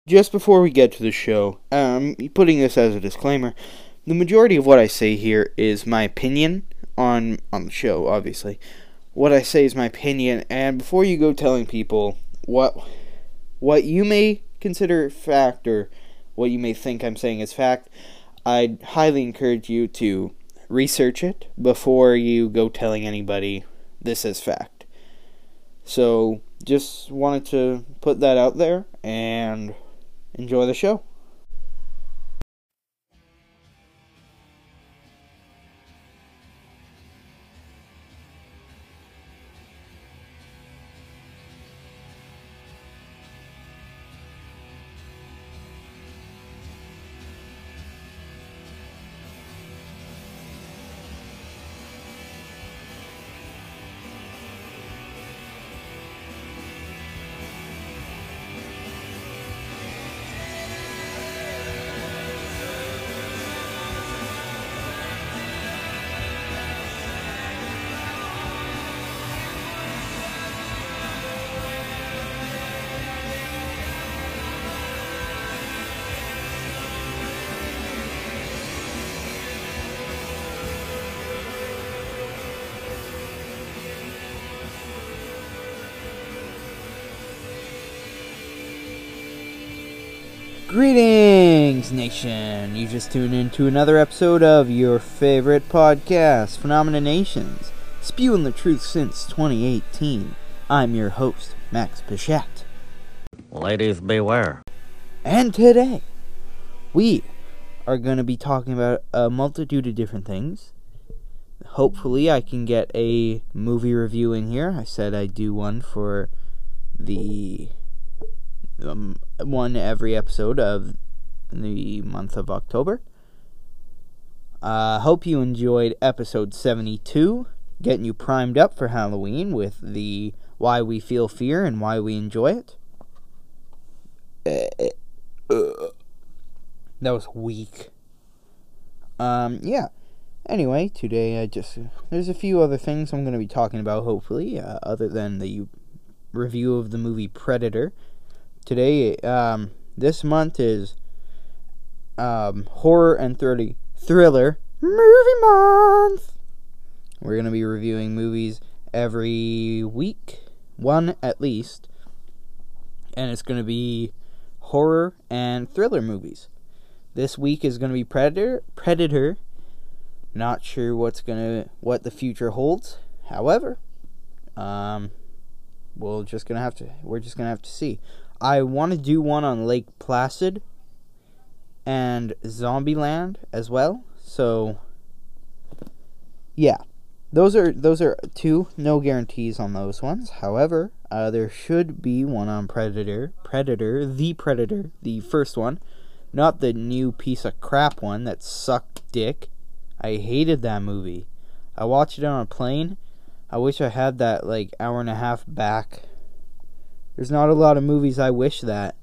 Just before we get to the show, putting this as a disclaimer, the majority of what I say here is my opinion on the show, obviously. What I say is my opinion, and before you go telling people what you may consider fact or what you may think I'm saying is fact, I'd highly encourage you to research it before you go telling anybody this is fact. So, just wanted to put that out there, and enjoy the show. Greetings, nation! You just tuned into another episode of your favorite podcast, Phenomena Nations, spewing the truth since 2018. I'm your host, Max Pichette. Ladies beware. And today, we are going to be talking about a multitude of different things. Hopefully, I can get a movie review in here. I said I'd do one for the one every episode of the month of October. Hope you enjoyed episode 72, getting you primed up for Halloween with the why we feel fear and why we enjoy it. That was weak. Yeah. Anyway, today there's a few other things I'm going to be talking about, hopefully, other than the review of the movie Predator. Today, this month is horror and thriller movie month. We're going to be reviewing movies every week, one at least, and it's going to be horror and thriller movies. This week is going to be Predator. Not sure what the future holds. However, we're just gonna have to see. I want to do one on Lake Placid and Zombieland as well. So, yeah, those are two. No guarantees on those ones. However, there should be one on Predator, the first one, not the new piece of crap one that sucked dick. I hated that movie. I watched it on a plane. I wish I had that hour and a half back. There's not a lot of movies I wish that.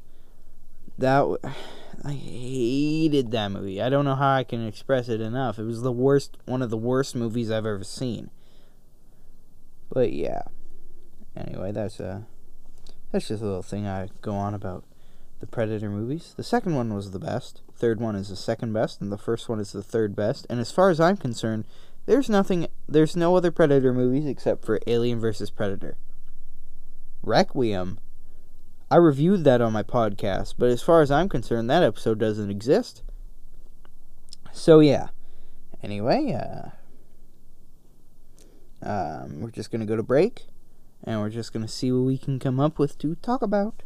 I hated that movie. I don't know how I can express it enough. It was one of the worst movies I've ever seen. But yeah. Anyway, that's just a little thing I go on about the Predator movies. The second one was the best. Third one is the second best, and the first one is the third best. And as far as I'm concerned, there's no other Predator movies except for Alien vs. Predator. Requiem, I reviewed that on my podcast, but as far as I'm concerned, that episode doesn't exist. So yeah. Anyway, we're just gonna go to break, and we're just gonna see what we can come up with to talk about.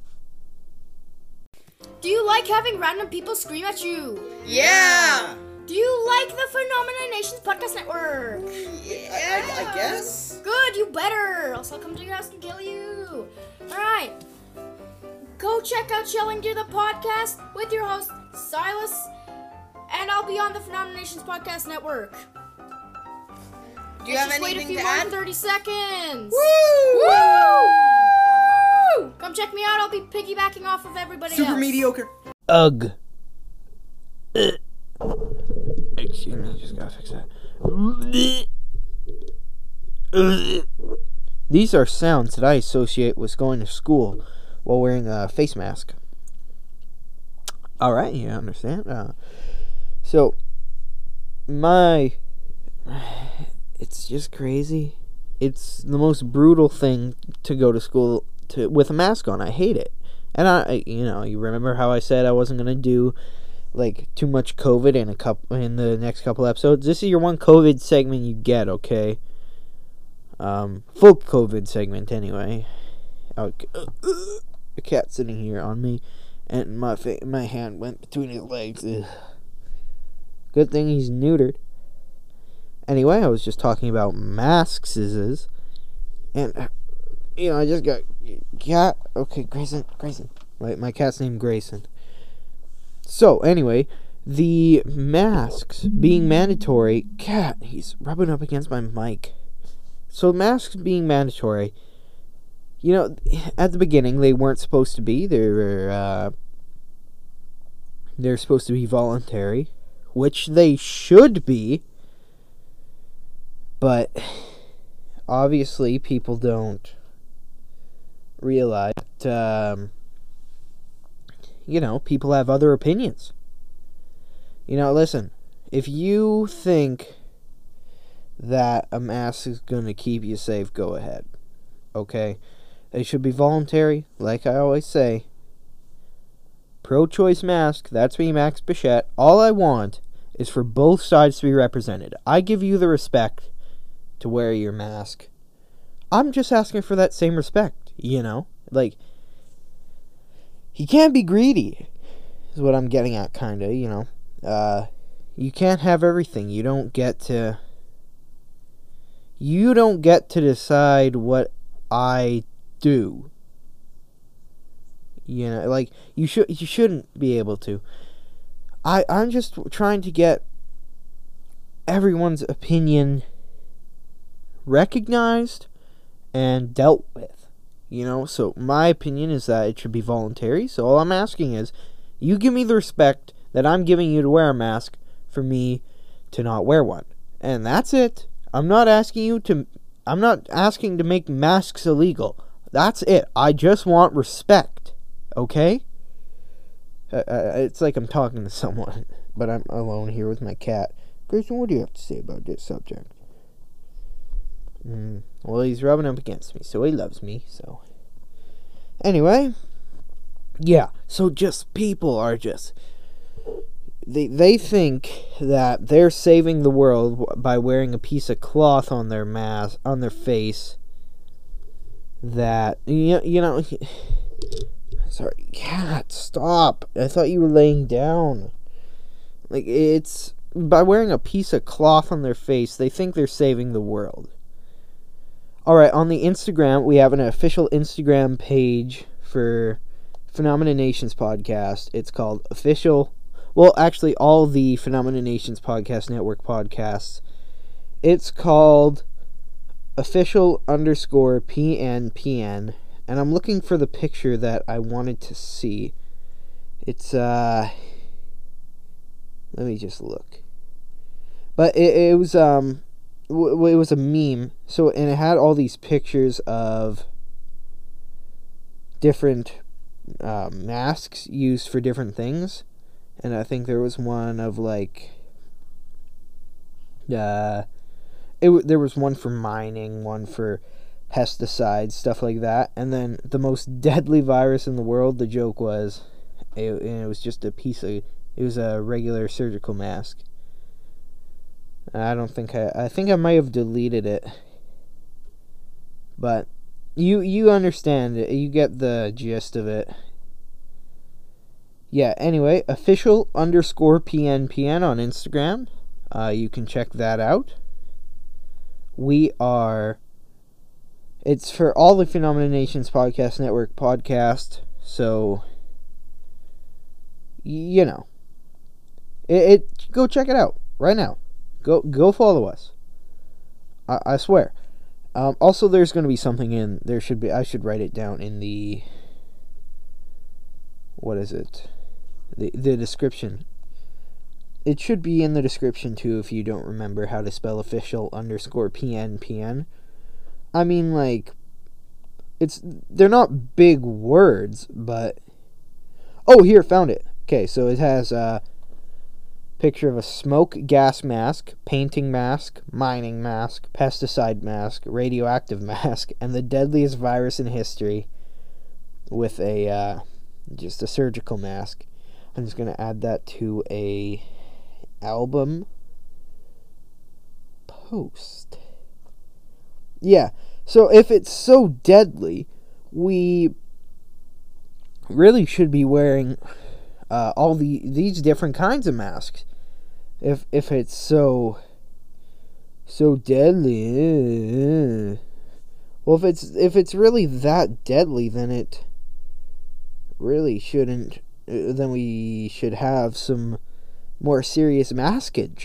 Do you like having random people scream at you? Yeah! Do you like the Phenomena Nations Podcast Network? Yeah, I guess. Good, you better. Else I'll come to your house and kill you. Alright. Go check out Yelling Deer the Podcast with your host, Silas. And I'll be on the Phenomena Nations Podcast Network. Do you have just wait a anything few to more add? than 30 seconds. Woo! Woo! Come check me out. I'll be piggybacking off of everybody Super else. mediocre. Ugh. Excuse me, just gotta fix that. These are sounds that I associate with going to school while wearing a face mask. All right, you understand. So it's just crazy. It's the most brutal thing to go to school with a mask on. I hate it. And you remember how I said I wasn't gonna do like too much COVID in the next couple episodes. This is your one COVID segment you get, okay? Full COVID segment anyway. A cat sitting here on me, and my hand went between his legs. Ugh. Good thing he's neutered. Anyway, I was just talking about masks, and I just got cat. Okay, Grayson. Right, my cat's named Grayson. So anyway, the masks being mandatory. Cat, he's rubbing up against my mic. So masks being mandatory. At the beginning they weren't supposed to be. They're supposed to be voluntary, which they should be. But obviously people don't realize that, people have other opinions. Listen, if you think that a mask is going to keep you safe, go ahead. Okay? They should be voluntary, like I always say. Pro-choice mask, that's me, Max Bichette. All I want is for both sides to be represented. I give you the respect to wear your mask. I'm just asking for that same respect, Like, he can't be greedy, is what I'm getting at, kinda, You can't have everything. You don't get to decide what I do. Like, you shouldn't be able to. I'm just trying to get everyone's opinion recognized and dealt with. So my opinion is that it should be voluntary. So all I'm asking is, you give me the respect that I'm giving you to wear a mask for me to not wear one. And that's it. I'm not asking to make masks illegal. That's it. I just want respect. Okay? It's like I'm talking to someone, but I'm alone here with my cat. Grayson, what do you have to say about this subject? Well, he's rubbing up against me, so he loves me, so. Anyway, yeah, so just people are just, they think that they're saving the world by wearing a piece of cloth on their mask, on their face, that, sorry, cat, stop, I thought you were laying down. Like, it's, by wearing a piece of cloth on their face, they think they're saving the world. Alright, on the Instagram, we have an official Instagram page for Phenomena Nations podcast. It's called all the Phenomena Nations Podcast Network podcasts. It's called official_PNPN, and I'm looking for the picture that I wanted to see. It's, let me just look. But it was, it was a meme, and it had all these pictures of different masks used for different things, and I think there was one of like there was one for mining, one for pesticides, stuff like that, and then the most deadly virus in the world, the joke was it was just it was a regular surgical mask. I think I might have deleted it. But you understand it. You get the gist of it. Yeah, anyway, official_PNPN on Instagram. You can check that out. It's for all the Phenomena Nations Podcast Network podcast, so go check it out right now. Go follow us. I swear. Also, there's going to be something I should write it down in the, what is it? The description. It should be in the description too if you don't remember how to spell official_PNPN. I mean, like, they're not big words, but, oh, here, found it. Okay, so it has a picture of a smoke gas mask, painting mask, mining mask, pesticide mask, radioactive mask, and the deadliest virus in history with a just a surgical mask. I'm just gonna add that to a album post. Yeah, so if it's so deadly, we really should be wearing all these different kinds of masks. If it's so deadly, well, if it's really that deadly, then it really shouldn't. Then we should have some more serious maskage.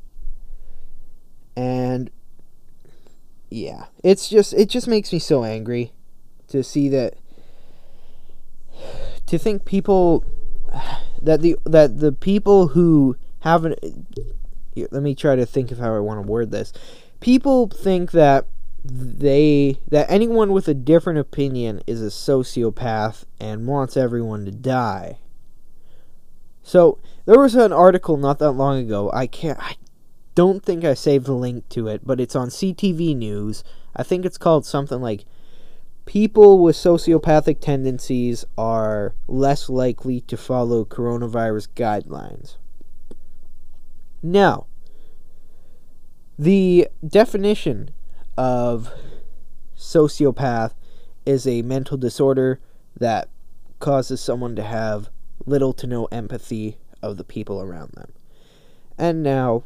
And yeah, it just makes me so angry to see that, to think people that the people who haven't. Let me try to think of how I want to word this. People think that anyone with a different opinion is a sociopath and wants everyone to die. So there was an article not that long ago. I don't think I saved the link to it, but it's on CTV News. I think it's called something like "People with sociopathic tendencies are less likely to follow coronavirus guidelines." Now, the definition of sociopath is a mental disorder that causes someone to have little to no empathy of the people around them. And now,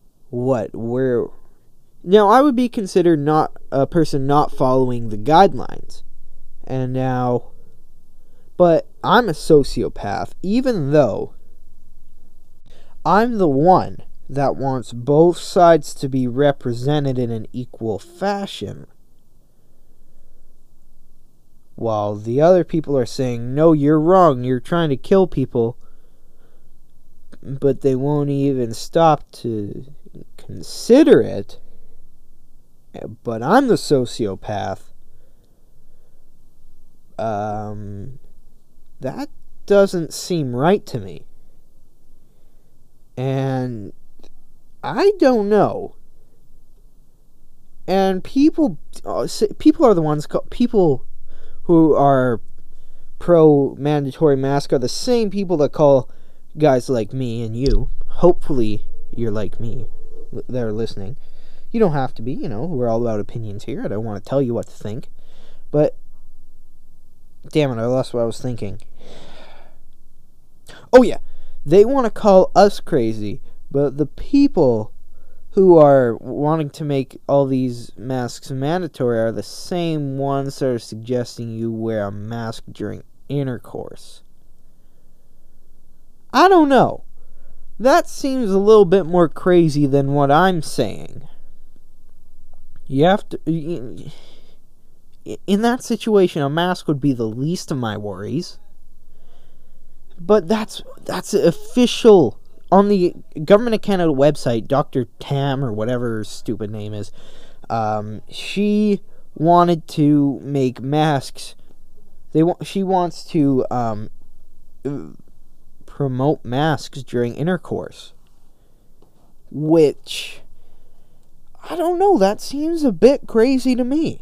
now I would be considered not a person not following the guidelines. And now, but I'm a sociopath, even though I'm the one that wants both sides to be represented in an equal fashion, while the other people are saying, no, you're wrong, you're trying to kill people, but they won't even stop to consider it. But I'm the sociopath. That doesn't seem right to me. And I don't know. And people are the ones, people who are pro mandatory mask are the same people that call guys like me and you. Hopefully you're like me that are listening. You don't have to be, we're all about opinions here. I don't want to tell you what to think. But damn it, I lost what I was thinking. Oh yeah, they want to call us crazy, but the people who are wanting to make all these masks mandatory are the same ones that are suggesting you wear a mask during intercourse. I don't know. That seems a little bit more crazy than what I'm saying. You have to... In that situation, a mask would be the least of my worries. But that's official. On the Government of Canada website, Dr. Tam, or whatever her stupid name is, she wanted to make masks. She wants to promote masks during intercourse. Which, I don't know, that seems a bit crazy to me.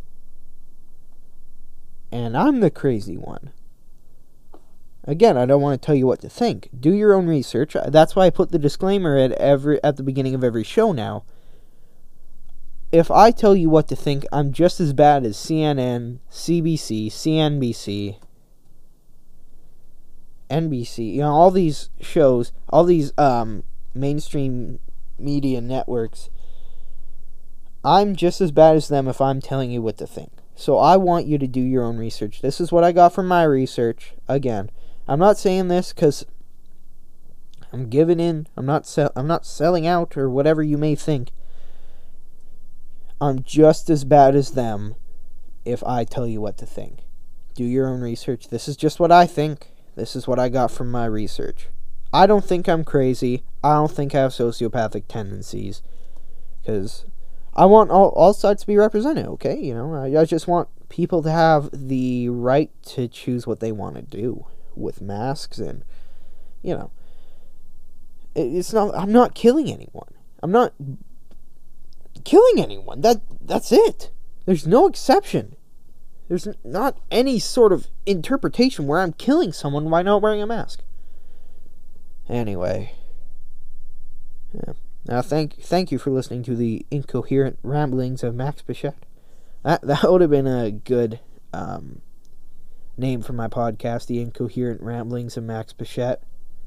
And I'm the crazy one. Again, I don't want to tell you what to think. Do your own research. That's why I put the disclaimer at the beginning of every show now. If I tell you what to think, I'm just as bad as CNN, CBC, CNBC, NBC. All these shows, all these mainstream media networks. I'm just as bad as them if I'm telling you what to think. So I want you to do your own research. This is what I got from my research. Again, I'm not saying this because I'm giving in. I'm not selling out or whatever you may think. I'm just as bad as them if I tell you what to think. Do your own research. This is just what I think. This is what I got from my research. I don't think I'm crazy. I don't think I have sociopathic tendencies. Because I want all sides to be represented, okay? I just want people to have the right to choose what they want to do with masks and it's not. I'm not killing anyone. I'm not killing anyone. That's it. There's no exception. There's not any sort of interpretation where I'm killing someone by not wearing a mask. Anyway, yeah. Now thank you for listening to the incoherent ramblings of Max Bichette. That would have been a good name for my podcast, the incoherent ramblings of Max Bichette.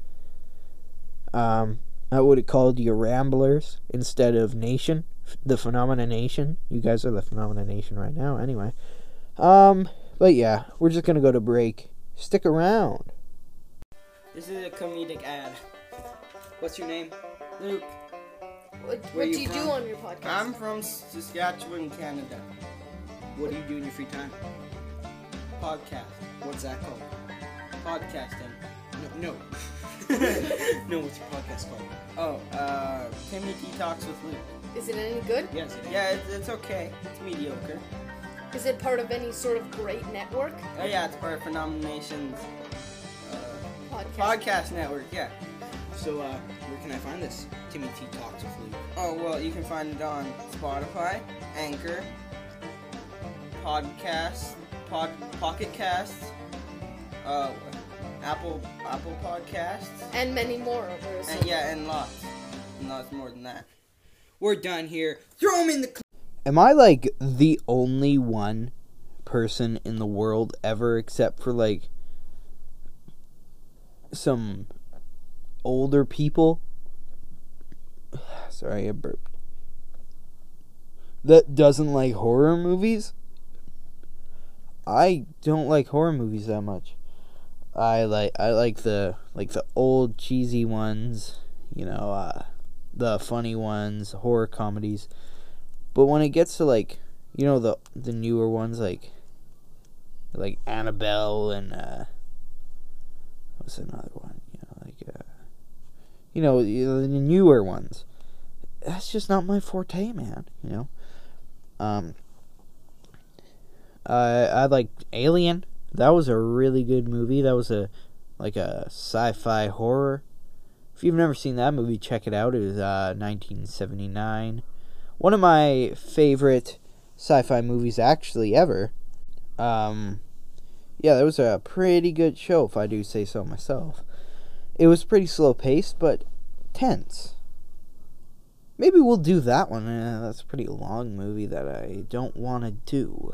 I would have called you Ramblers instead of Nation, the Phenomena Nation. You guys are the Phenomena Nation right now, anyway. But yeah, we're just gonna go to break. Stick around. This is a comedic ad. What's your name? Luke. What Where do you you do from? on your podcast? I'm from Saskatchewan, Canada. What do you do in your free time? Podcast. What's that called? Podcasting. No. No, what's your podcast called? Oh, Timothy Talks with Luke. Is it any good? Yes, it is. Yeah, it's okay. It's mediocre. Is it part of any sort of great network? Oh yeah, it's part of Phenomenation's Podcast. podcast network, yeah. So, where can I find this? Timmy T Talks with Luke. Oh, well, you can find it on Spotify, Anchor, Pocket Casts, Apple Podcasts, And many more. and lots more than that. We're done here. Throw him in the... Am I, like, the only one person in the world ever, except for, like, some older people? Sorry, I burped. That doesn't like horror movies? I don't like horror movies that much. I like the old cheesy ones, the funny ones, horror comedies. But when it gets to the newer ones like Annabelle and what's another one? The newer ones. That's just not my forte, man. I liked Alien. That was a really good movie. That was a sci-fi horror. If you've never seen that movie, check it out. It was 1979. One of my favorite sci-fi movies actually ever. Yeah, that was a pretty good show, if I do say so myself. It was pretty slow-paced, but tense. Maybe we'll do that one. That's a pretty long movie that I don't want to do.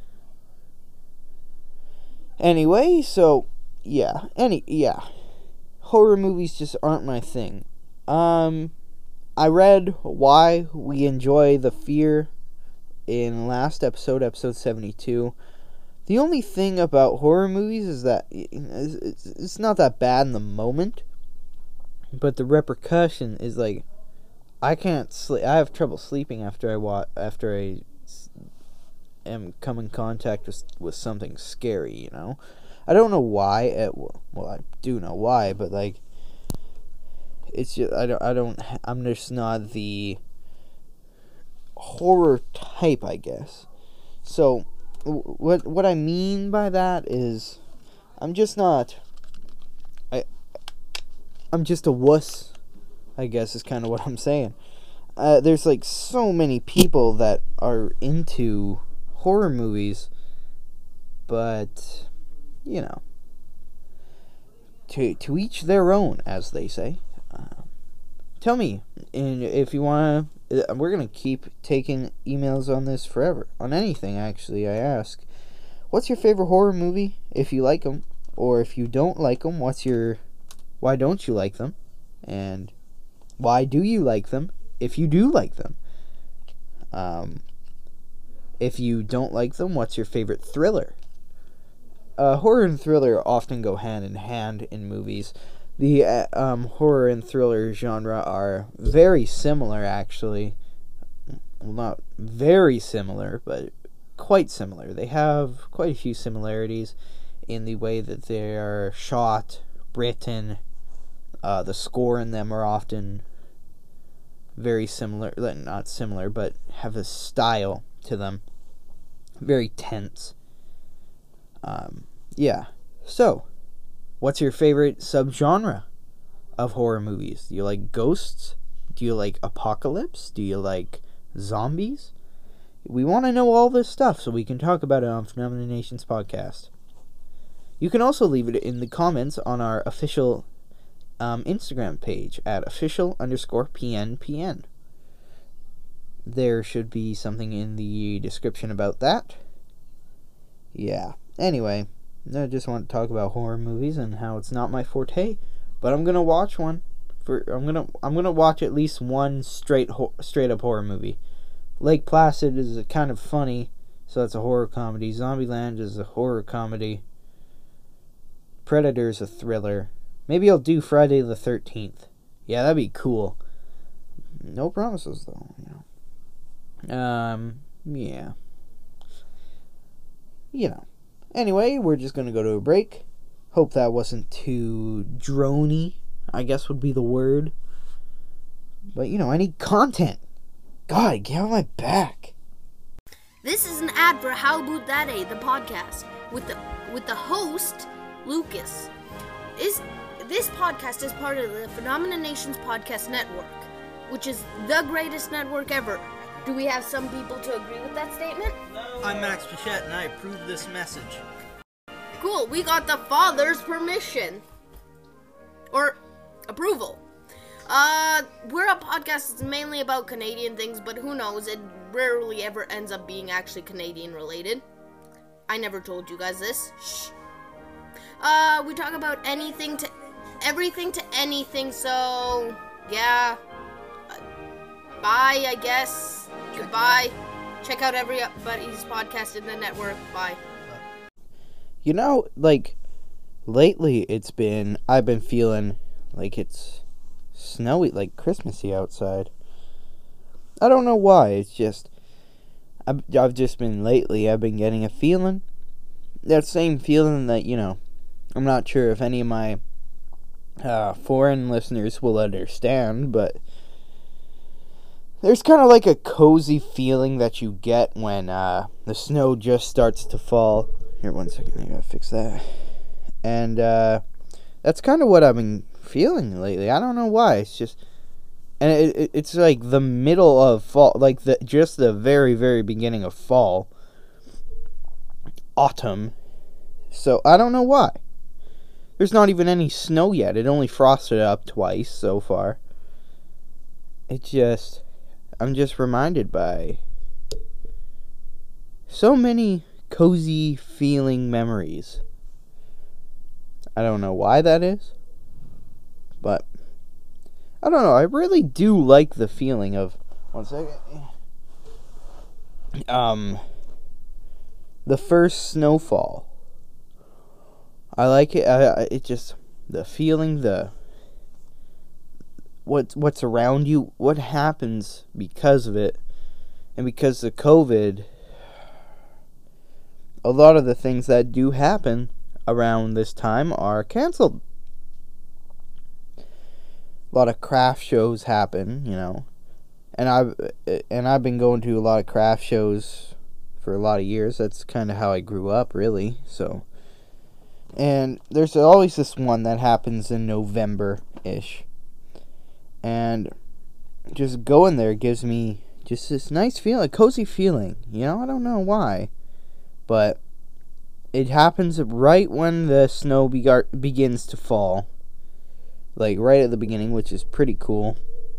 Anyway, so, yeah. Horror movies just aren't my thing. I read why we enjoy the fear in last episode 72. The only thing about horror movies is that it's not that bad in the moment, but the repercussion is like, I can't sleep. I have trouble sleeping after I am come in contact with something scary. I don't know why. Well, I do know why, but like, it's just I'm just not the horror type, I guess. So what I mean by that is I'm just not. I'm just a wuss, I guess, is kind of what I'm saying. There's like so many people that are into horror movies, but to each their own, as they say. Tell me, and if you want to, we're going to keep taking emails on this forever. On anything, actually, I ask. What's your favorite horror movie, if you like them? Or if you don't like them, why don't you like them? And why do you like them, if you do like them? If you don't like them, what's your favorite thriller? Horror and thriller often go hand in hand in movies. The horror and thriller genre are very similar, actually. Well, not very similar, but quite similar. They have quite a few similarities in the way that they are shot, written. The score in them are often very similar. Not similar, but have a style to them. Very tense. Yeah. So, what's your favorite subgenre of horror movies? Do you like ghosts? Do you like apocalypse? Do you like zombies? We want to know all this stuff so we can talk about it on Phenomenon Nations podcast. You can also leave it in the comments on our official Instagram page at official_PNPN. There should be something in the description about that. Yeah. Anyway, I just want to talk about horror movies and how it's not my forte, but I'm gonna watch one. I'm gonna watch at least one straight up horror movie. Lake Placid is kind of funny, so that's a horror comedy. Zombieland is a horror comedy. Predator is a thriller. Maybe I'll do Friday the 13th. Yeah, that'd be cool. No promises though. Yeah. Anyway, we're just gonna go to a break. Hope that wasn't too drony, I guess would be the word. But I need content. God, get on my back. This is an ad for How About That the podcast with the host Lucas. This podcast is part of the Phenomenon Nations podcast network, which is the greatest network ever. Do we have some people to agree with that statement? I'm Max Pichette, and I approve this message. Cool, we got the father's permission. Or approval. We're a podcast that's mainly about Canadian things, but who knows, it rarely ever ends up being actually Canadian related. I never told you guys this. Shh. We talk about everything to anything, so yeah. Bye, I guess. Goodbye. Check out everybody's podcast in the network. Bye. Lately I've been feeling like it's snowy, like Christmassy outside. I don't know why. It's just I've been getting a feeling, that same feeling that I'm not sure if any of my foreign listeners will understand, but there's kind of like a cozy feeling that you get when the snow just starts to fall. Here, 1 second, I gotta fix that. And that's kind of what I've been feeling lately. I don't know why. It's just, and it's like the middle of fall, like just the very, very beginning of fall, autumn. So I don't know why. There's not even any snow yet. It only frosted up twice so far. I'm just reminded by so many cozy feeling memories. I don't know why that is, but I don't know. I really do like the feeling of, 1 second. The first snowfall. I like it. It just, the feeling, what's around you, what happens because of it, and because of COVID, a lot of the things that do happen around this time are canceled. A lot of craft shows happen, and I've been going to a lot of craft shows for a lot of years. That's kind of how I grew up, really. So, and there's always this one that happens in November-ish. And just going there gives me just this nice feeling, a cozy feeling. I don't know why. But it happens right when the snow begins to fall. Like right at the beginning, which is pretty cool.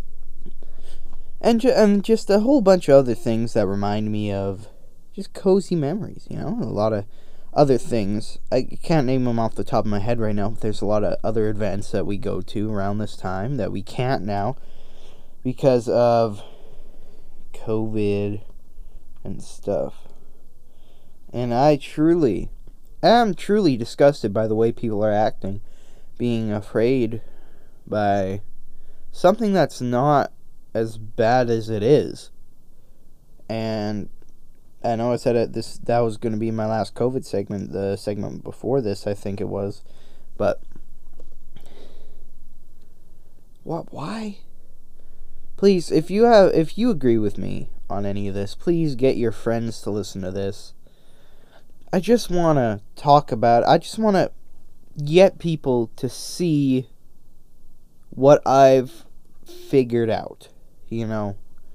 And just a whole bunch of other things that remind me of just cozy memories, A lot of other things. I can't name them off the top of my head right now, but there's a lot of other events that we go to around this time that we can't now because of COVID and stuff. And I am truly disgusted by the way people are acting, being afraid by something that's not as bad as it is. And I know I said that was going to be my last COVID segment, the segment before this, I think it was. But why? Please, if you agree with me on any of this, please get your friends to listen to this. I just want to talk about it. I just want to get people to see what I've figured out, you know.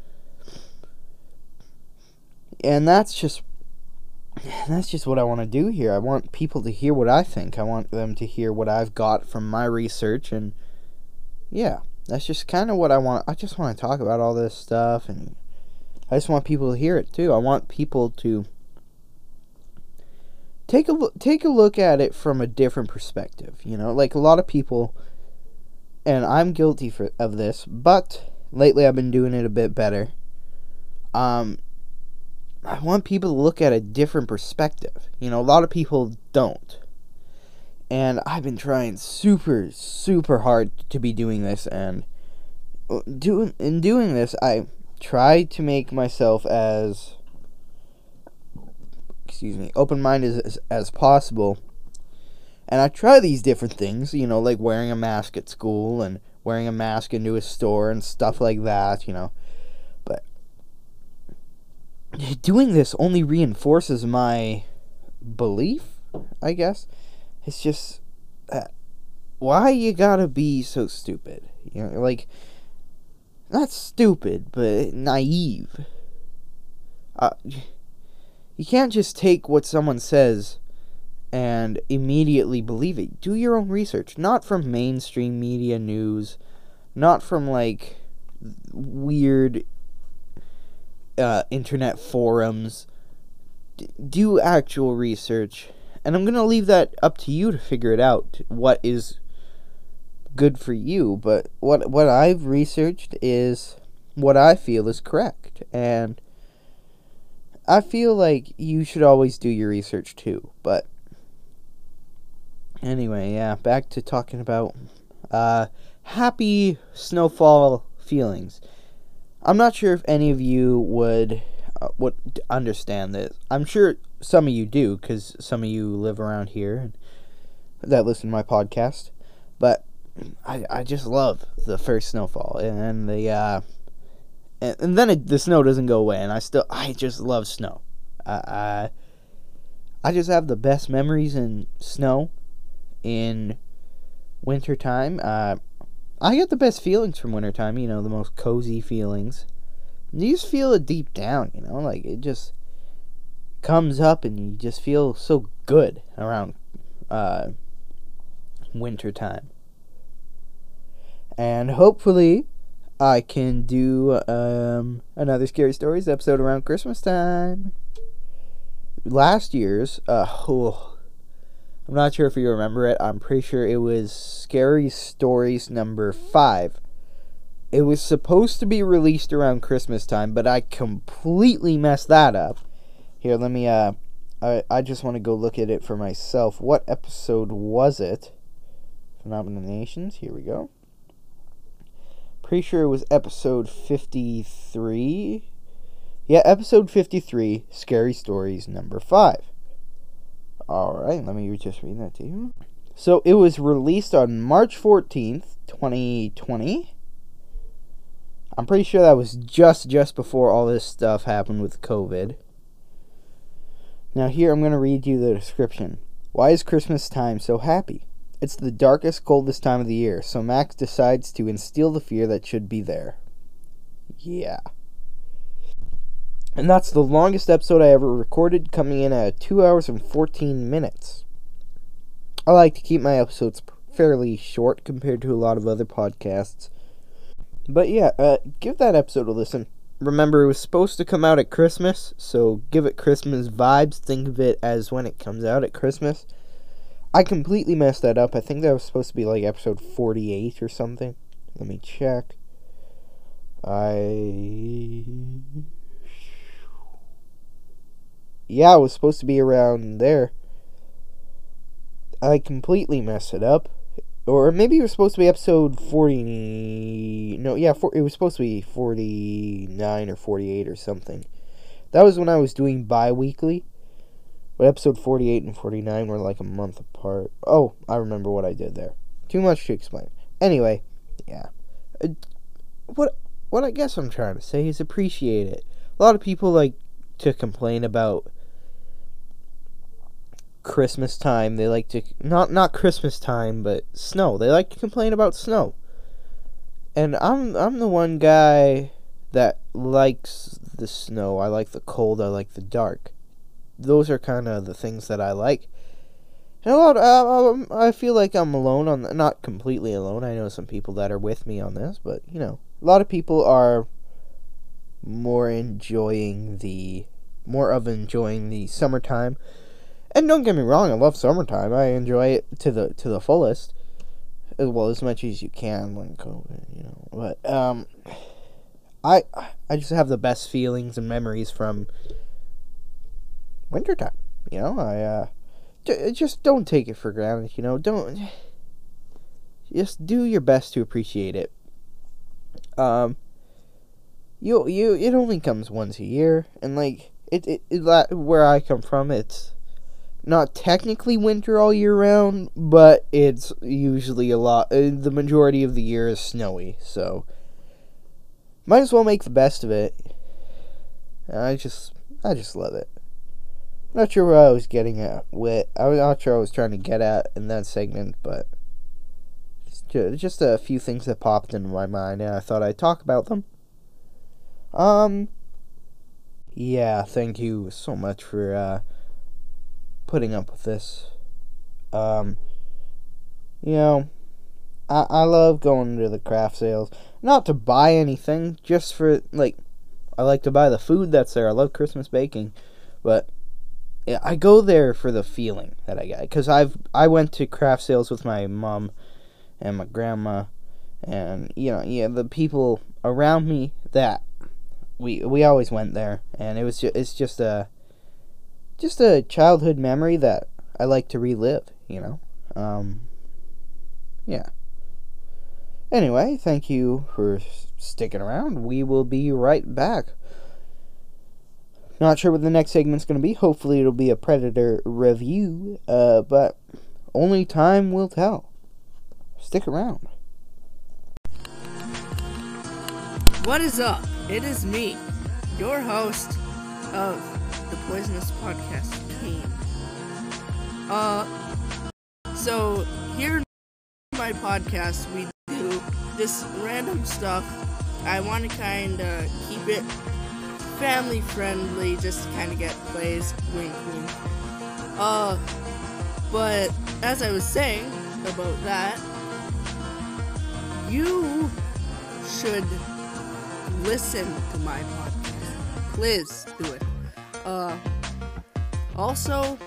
And that's just what I want to do here. I want people to hear what I think. I want them to hear what I've got from my research, and yeah, that's just kind of what I want. I just want to talk about all this stuff, and I just want people to hear it too. I want people to take a look at it from a different perspective, you know? Like, a lot of people, and I'm guilty of this, but lately I've been doing it a bit better. I want people to look at a different perspective. You know, a lot of people don't. And I've been trying super, super hard to be doing this, and in doing this, I try to make myself as open-minded as possible. And I try these different things, you know, like wearing a mask at school and wearing a mask into a store and stuff like that, you know. But doing this only reinforces my belief, I guess. It's just, why you gotta be so stupid? You know, like, not stupid, but naive. You can't just take what someone says and immediately believe it. Do your own research. Not from mainstream media news. Not from, like, weird internet forums. Do actual research. And I'm going to leave that up to you to figure it out. What is good for you. But what I've researched is what I feel is correct. And I feel like you should always do your research too, but anyway, yeah, back to talking about happy snowfall feelings. I'm not sure if any of you would understand this. I'm sure some of you do, because some of you live around here and that listen to my podcast, but I just love the first snowfall, and the and then the snow doesn't go away, and I just love snow. I just have the best memories in snow in wintertime. I get the best feelings from wintertime, you know, the most cozy feelings. You just feel it deep down, you know, like it just comes up and you just feel so good around wintertime. And hopefully I can do another Scary Stories episode around Christmas time. Last year's, I'm not sure if you remember it. I'm pretty sure it was Scary Stories number 5. It was supposed to be released around Christmas time, but I completely messed that up. Here, let me, I just want to go look at it for myself. What episode was it? Nominations, here we go. Pretty sure it was episode 53. Yeah, episode 53, Scary Stories number 5. Alright, let me just read that to you. So, it was released on March 14th, 2020. I'm pretty sure that was just before all this stuff happened with COVID. Now here, I'm going to read you the description. Why is Christmas time so happy? It's the darkest, coldest time of the year, so Max decides to instill the fear that should be there. Yeah. And that's the longest episode I ever recorded, coming in at 2 hours and 14 minutes. I like to keep my episodes fairly short compared to a lot of other podcasts. But yeah, give that episode a listen. Remember, it was supposed to come out at Christmas, so give it Christmas vibes. Think of it as when it comes out at Christmas. I completely messed that up. I think that was supposed to be like episode 48 or something. Let me check. Yeah, it was supposed to be around there. I completely messed it up. Or maybe it was supposed to be episode 40... No, yeah, it was supposed to be 49 or 48 or something. That was when I was doing bi-weekly. But episode 48 and 49 were like a month apart. Oh, I remember what I did there. Too much to explain. Anyway, yeah. What I guess I'm trying to say is appreciate it. A lot of people like to complain about Christmas time. They like to... Not Christmas time, but snow. They like to complain about snow. And I'm the one guy that likes the snow. I like the cold. I like the dark. Those are kind of the things that I like. And I feel like I'm alone on not completely alone. I know some people that are with me on this, but a lot of people are more enjoying the summertime. And don't get me wrong, I love summertime. I enjoy it to the fullest, as much as you can when COVID, But I just have the best feelings and memories from wintertime. I just don't take it for granted. Don't just do your best to appreciate it. It only comes once a year, and where I come from, it's not technically winter all year round, but it's usually the majority of the year is snowy, so might as well make the best of it. I just love it. Not sure what I was getting at I'm not sure I was trying to get at in that segment, but just a few things that popped into my mind, and I thought I'd talk about them. Yeah, thank you so much for putting up with this. I love going to the craft sales. Not to buy anything, just for, I like to buy the food that's there. I love Christmas baking. But, yeah, I go there for the feeling that I get. Because I went to craft sales with my mom and my grandma. And, the people around me that we always went there. And it's just a childhood memory that I like to relive, yeah. Anyway, thank you for sticking around. We will be right back. Not sure what the next segment's going to be. Hopefully it'll be a Predator review, but only time will tell. Stick around. What is up? It is me, your host of the Poisonous Podcast, Kane. So here in my podcast, we do this random stuff. I want to kind of keep it family friendly, just to kind of get plays, wink wink. But as I was saying about that, you should listen to my podcast. Please do it. Also,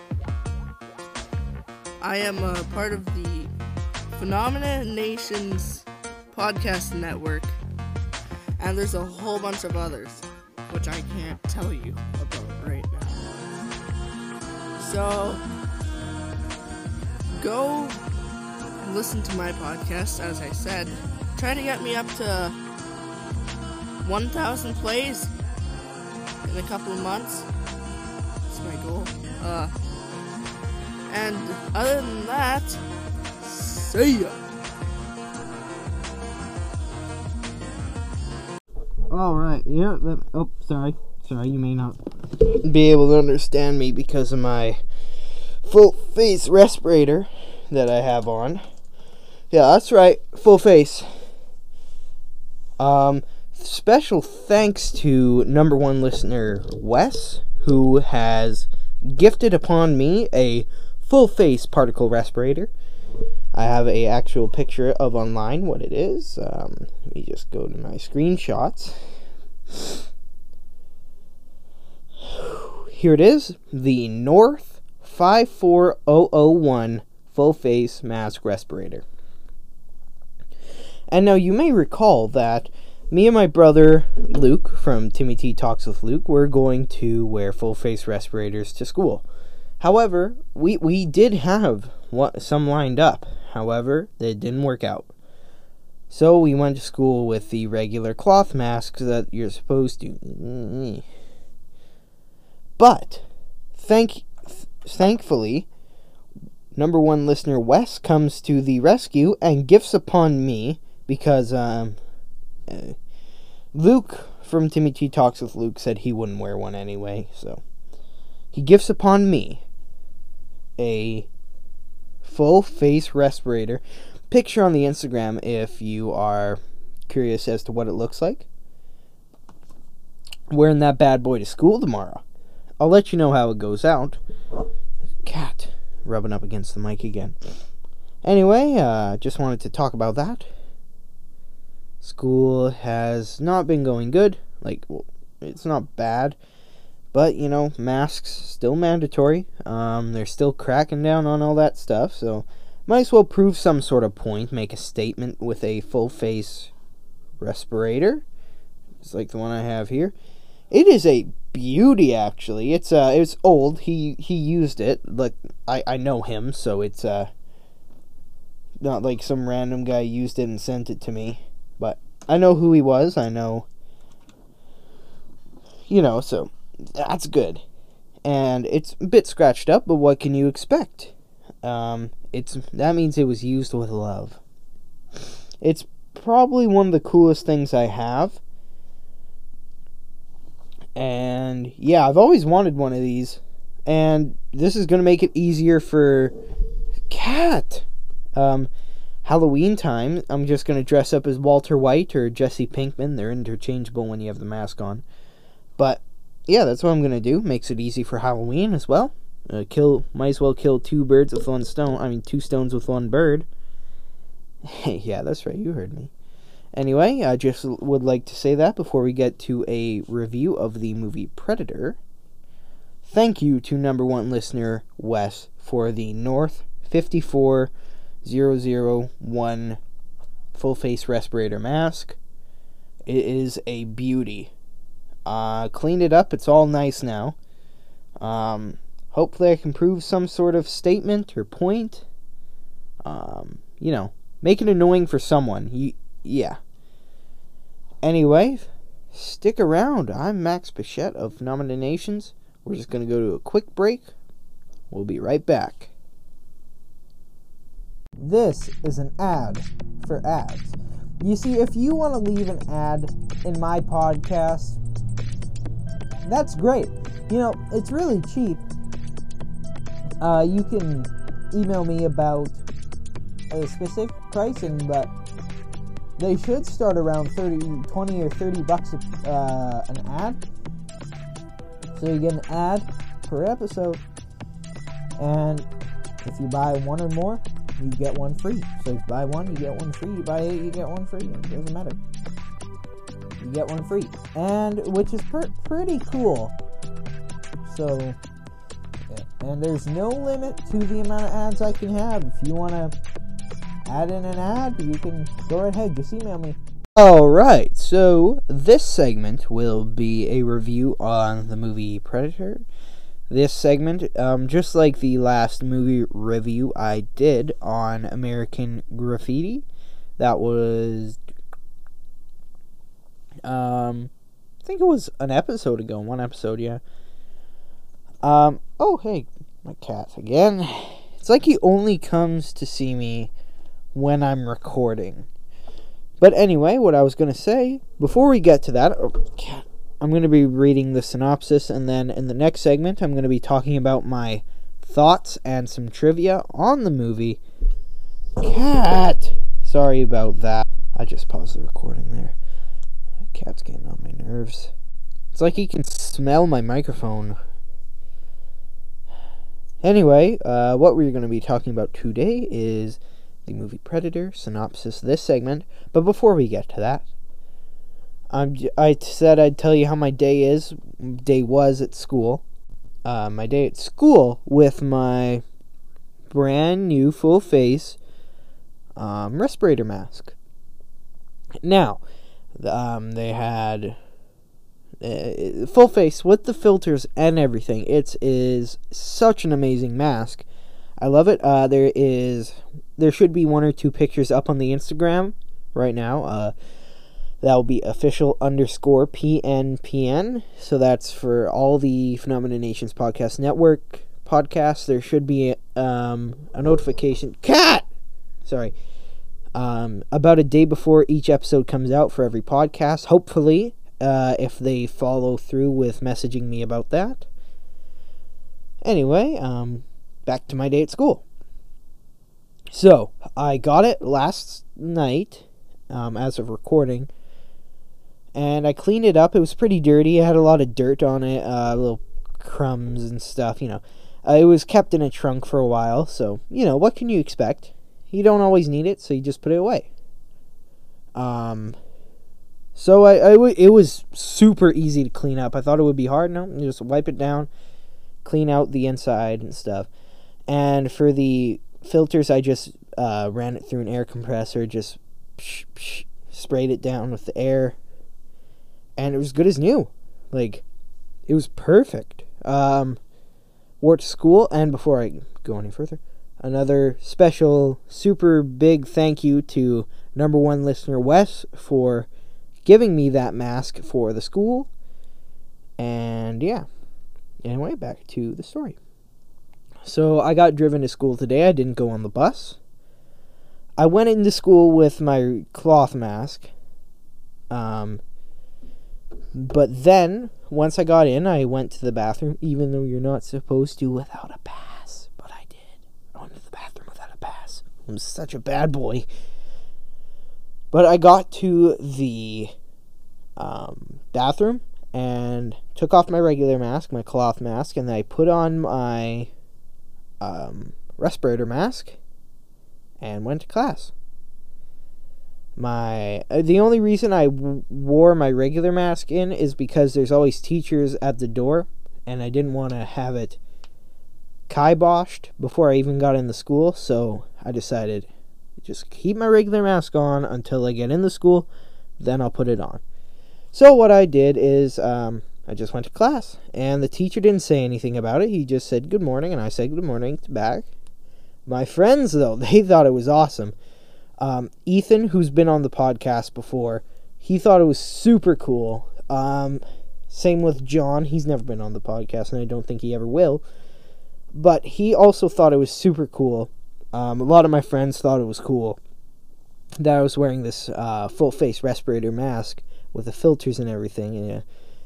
I am a part of the Phenomena Nations podcast network, and there's a whole bunch of others, which I can't tell you about right now. So, go and listen to my podcast, as I said. Try to get me up to 1,000 plays in a couple of months. That's my goal. And other than that, see ya. Alright, yeah, sorry, you may not be able to understand me because of my full face respirator that I have on. Yeah, that's right, full face. Special thanks to number one listener Wes, who has gifted upon me a full face particle respirator. I have a actual picture of online what it is. Let me just go to my screenshots. Here it is, the North 54001 full face mask respirator. And now you may recall that me and my brother Luke from Timmy T Talks with Luke were going to wear full face respirators to school. However, we did have some lined up. However, it didn't work out. So we went to school with the regular cloth masks that you're supposed to. But thankfully, number one listener Wes comes to the rescue and gifts upon me because Luke from Timmy T Talks with Luke said he wouldn't wear one anyway, so he gifts upon me a full face respirator. Picture on the Instagram if you are curious as to what it looks like. Wearing that bad boy to school tomorrow. I'll let you know how it goes out. Cat rubbing up against the mic again. Anyway, just wanted to talk about that. School has not been going good. Like, well, it's not bad. But, you know, masks still mandatory. They're still cracking down on all that stuff. So, might as well prove some sort of point. Make a statement with a full face respirator. It's like the one I have here. It is a beauty, actually. It's old. He used it. Like, I know him, so it's not like some random guy used it and sent it to me. But I know who he was. I know, you know, so that's good. And it's a bit scratched up, but what can you expect? That means it was used with love. It's probably one of the coolest things I have. And yeah, I've always wanted one of these. And this is going to make it easier for Cat. Halloween time, I'm just going to dress up as Walter White or Jesse Pinkman. They're interchangeable when you have the mask on. But yeah, that's what I'm going to do. Makes it easy for Halloween as well. Might as well kill two birds with one stone. I mean, 2 stones with 1 bird. Yeah, that's right. You heard me. Anyway, I just would like to say that before we get to a review of the movie Predator. Thank you to number 1 listener, Wes, for the North 54001 full face respirator mask. It is a beauty. Cleaned it up. It's all nice now. Hopefully I can prove some sort of statement or point. You know, make it annoying for someone. Yeah. Anyway, stick around. I'm Max Bichette of Phenomena Nations. We're just going to go to a quick break. We'll be right back. This is an ad for ads. You see, if you want to leave an ad in my podcast, that's great. You know, it's really cheap. You can email me about a specific pricing, but they should start around 20 or 30 bucks an ad. So you get an ad per episode, and if you buy 1 or more, you get 1 free. So if you buy 1, you get 1 free. You buy 8, you get 1 free. It doesn't matter. You get 1 free, and which is pretty cool. So, yeah. And there's no limit to the amount of ads I can have. If you want to add in an ad, you can go right ahead. Just email me. Alright, so this segment will be a review on the movie Predator. This segment, just like the last movie review I did on American Graffiti, that was, I think it was an episode ago, 1 episode, yeah. Oh, hey, my cat again. It's like he only comes to see me when I'm recording. But anyway, what I was going to say, before we get to that, I'm going to be reading the synopsis, and then in the next segment, I'm going to be talking about my thoughts and some trivia on the movie. Cat! Sorry about that. I just paused the recording there. My cat's getting on my nerves. It's like he can smell my microphone. Anyway, what we're going to be talking about today is the movie Predator, synopsis, this segment. But before we get to that, I said I'd tell you how my day was at school. My day at school with my brand new full face respirator mask. Now, they had full face with the filters and everything. It is such an amazing mask. I love it. There should be 1 or 2 pictures up on the Instagram right now. That will be official_PNPN. So that's for all the Phenomena Nations Podcast Network podcasts. There should be a notification. Cat! Sorry. About a day before each episode comes out for every podcast. Hopefully, if they follow through with messaging me about that. Anyway, back to my day at school. So, I got it last night, as of recording. And I cleaned it up. It was pretty dirty. It had a lot of dirt on it, little crumbs and stuff, you know. It was kept in a trunk for a while, so, you know, what can you expect? You don't always need it, so you just put it away. So it was super easy to clean up. I thought it would be hard. No, you just wipe it down, clean out the inside and stuff. And for the filters, I just ran it through an air compressor, just sprayed it down with the air, and it was good as new. Like, it was perfect. Wore it to school, and before I go any further, another special, super big thank you to number one listener Wes for giving me that mask for the school. And yeah, anyway, back to the story. So I got driven to school today. I didn't go on the bus. I went into school with my cloth mask. But then, once I got in, I went to the bathroom, even though you're not supposed to without a pass. But I did. I went to the bathroom without a pass. I'm such a bad boy. But I got to the bathroom and took off my regular mask, my cloth mask, and then I put on my respirator mask and went to class. The only reason I wore my regular mask in is because there's always teachers at the door, and I didn't want to have it kiboshed before I even got in the school, so I decided just keep my regular mask on until I get in the school, then I'll put it on. So what I did is I just went to class, and the teacher didn't say anything about it. He just said good morning, and I said good morning back. My friends, though, they thought it was awesome. Ethan, who's been on the podcast before, he thought it was super cool. Same with John. He's never been on the podcast, and I don't think he ever will. But he also thought it was super cool. A lot of my friends thought it was cool that I was wearing this full-face respirator mask with the filters and everything. And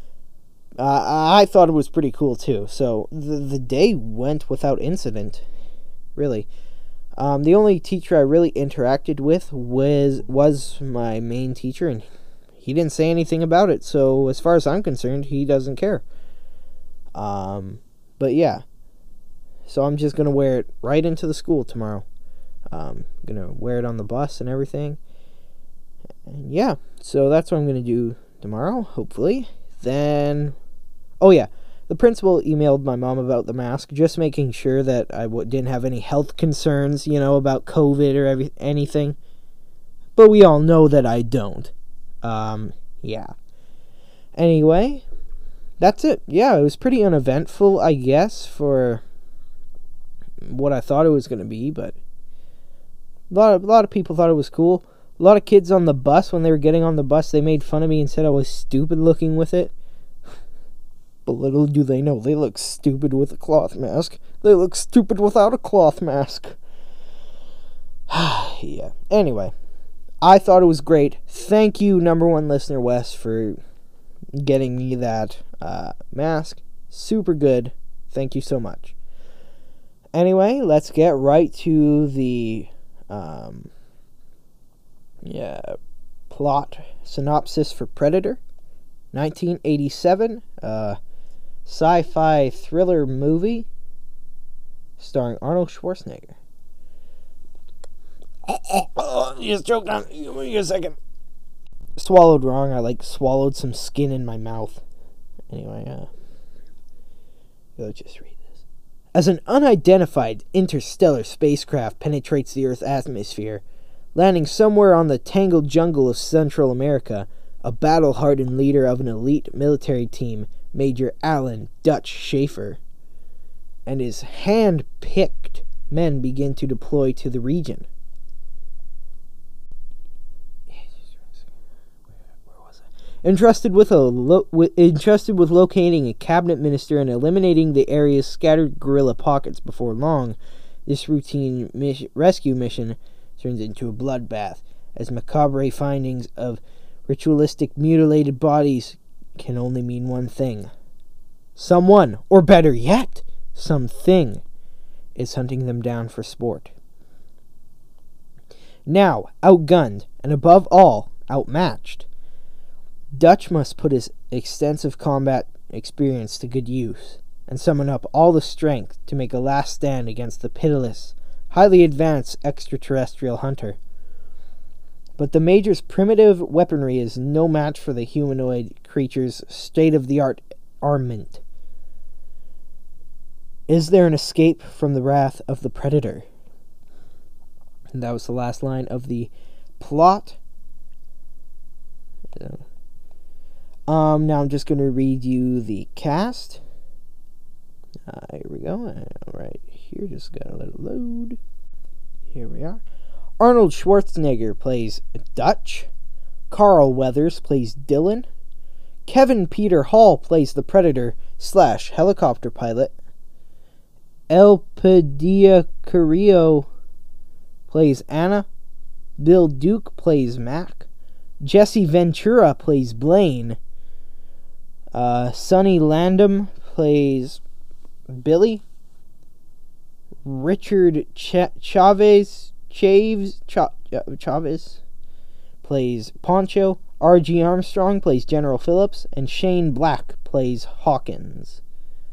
I thought it was pretty cool, too. So the day went without incident, really. The only teacher I really interacted with was my main teacher, and he didn't say anything about it, so as far as I'm concerned, he doesn't care. But yeah, so I'm just going to wear it right into the school tomorrow. I'm going to wear it on the bus and everything. And yeah, so that's what I'm going to do tomorrow, hopefully. Then, oh yeah. The principal emailed my mom about the mask, just making sure that I didn't have any health concerns, about COVID or anything. But we all know that I don't. Yeah. Anyway, that's it. Yeah, it was pretty uneventful, I guess, for what I thought it was going to be, but a lot of people thought it was cool. A lot of kids on the bus, when they were getting on the bus, they made fun of me and said I was stupid looking with it. But little do they know, they look stupid with a cloth mask. They look stupid without a cloth mask. Yeah. Anyway, I thought it was great. Thank you, number one listener Wes, for getting me that mask. Super good. Thank you so much. Anyway, let's get right to the plot synopsis for Predator. 1987. Sci-fi thriller movie starring Arnold Schwarzenegger. Just choked on. Give me a second. Swallowed wrong. I swallowed some skin in my mouth. Anyway, let's just read this. As an unidentified interstellar spacecraft penetrates the Earth's atmosphere, landing somewhere on the tangled jungle of Central America, a battle-hardened leader of an elite military team, Major Alan Dutch Schaefer, and his hand-picked men begin to deploy to the region. Where was I? Entrusted with locating a cabinet minister and eliminating the area's scattered guerrilla pockets before long, this routine rescue mission turns into a bloodbath as macabre findings of ritualistic mutilated bodies can only mean one thing. Someone, or better yet, something, is hunting them down for sport. Now, outgunned and above all, outmatched. Dutch must put his extensive combat experience to good use, and summon up all the strength to make a last stand against the pitiless, highly advanced extraterrestrial hunter. But the Major's primitive weaponry is no match for the humanoid creature's state-of-the-art armament. Is there an escape from the wrath of the Predator? And that was the last line of the plot. Now I'm just going to read you the cast. Here we go. Right here, just gotta let it load. Here we are. Arnold Schwarzenegger plays Dutch. Carl Weathers plays Dylan. Kevin Peter Hall plays the Predator / helicopter pilot. El Padilla Carrillo plays Anna. Bill Duke plays Mac. Jesse Ventura plays Blaine. Sonny Landham plays Billy. Richard Chavez plays Poncho. R.G. Armstrong plays General Phillips. And Shane Black plays Hawkins.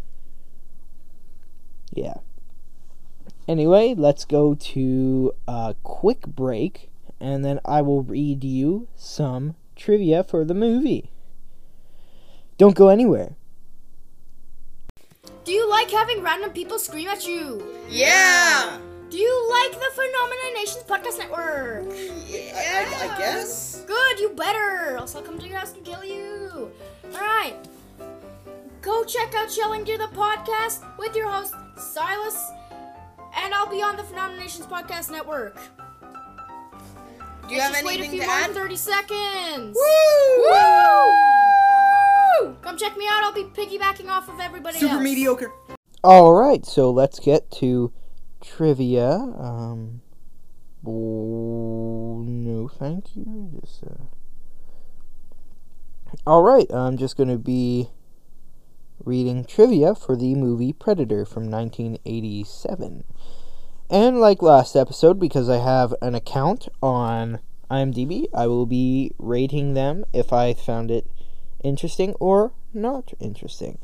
Yeah. Anyway, let's go to a quick break, and then I will read you some trivia for the movie. Don't go anywhere. Do you like having random people scream at you? Yeah! Do you like the Phenomena Nations Podcast Network? I guess. Good, you better. Else I'll come to your house and kill you. Alright. Go check out Shelling Deer the Podcast with your host, Silas, and I'll be on the Phenomena Nations Podcast Network. Do you have Just wait a anything few to more add? than 30 seconds. Woo! Woo! Come check me out. I'll be piggybacking off of everybody else. Super mediocre. Alright, so let's get to trivia. No, thank you. Alright, I'm just going to be reading trivia for the movie Predator from 1987. And like last episode, because I have an account on IMDb, I will be rating them if I found it interesting or not interesting.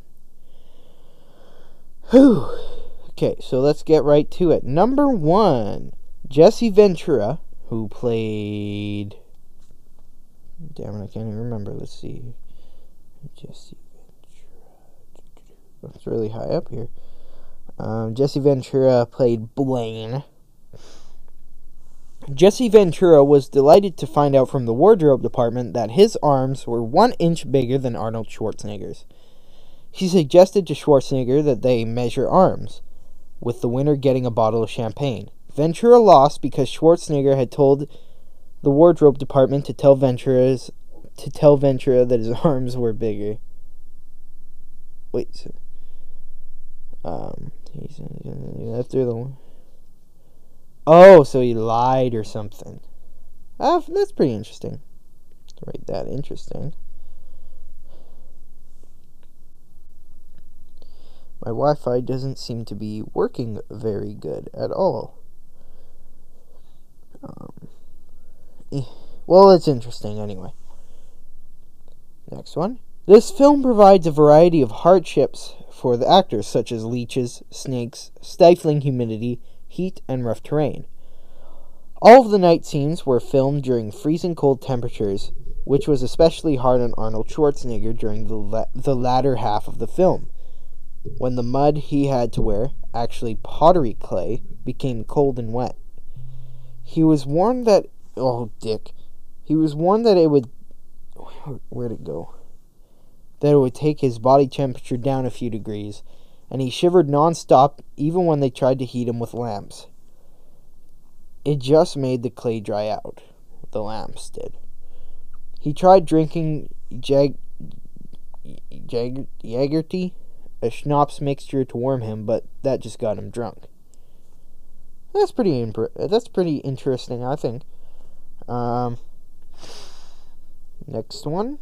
Whew. Okay, so let's get right to it. Number 1, Jesse Ventura, who played... Damn it, I can't even remember. Let's see. Jesse Ventura. That's really high up here. Jesse Ventura played Blaine. Jesse Ventura was delighted to find out from the wardrobe department that his arms were 1 inch bigger than Arnold Schwarzenegger's. He suggested to Schwarzenegger that they measure arms, with the winner getting a bottle of champagne. Ventura lost because Schwarzenegger had told the wardrobe department to tell Ventura that his arms were bigger. Wait, so, he's after the one. Oh, so he lied or something. That's pretty interesting. Write that interesting. My Wi-Fi doesn't seem to be working very good at all. Well, it's interesting anyway. Next one. This film provides a variety of hardships for the actors, such as leeches, snakes, stifling humidity, heat, and rough terrain. All of the night scenes were filmed during freezing cold temperatures, which was especially hard on Arnold Schwarzenegger during the latter half of the film, when the mud he had to wear, actually pottery clay, became cold and wet. He was warned that... Oh, Dick. He was warned that it would... Where'd it go? That it would take his body temperature down a few degrees, and he shivered non-stop even when they tried to heat him with lamps. It just made the clay dry out. The lamps did. He tried drinking Jägerty, a schnapps mixture, to warm him, but that just got him drunk. That's pretty interesting, I think. Next one.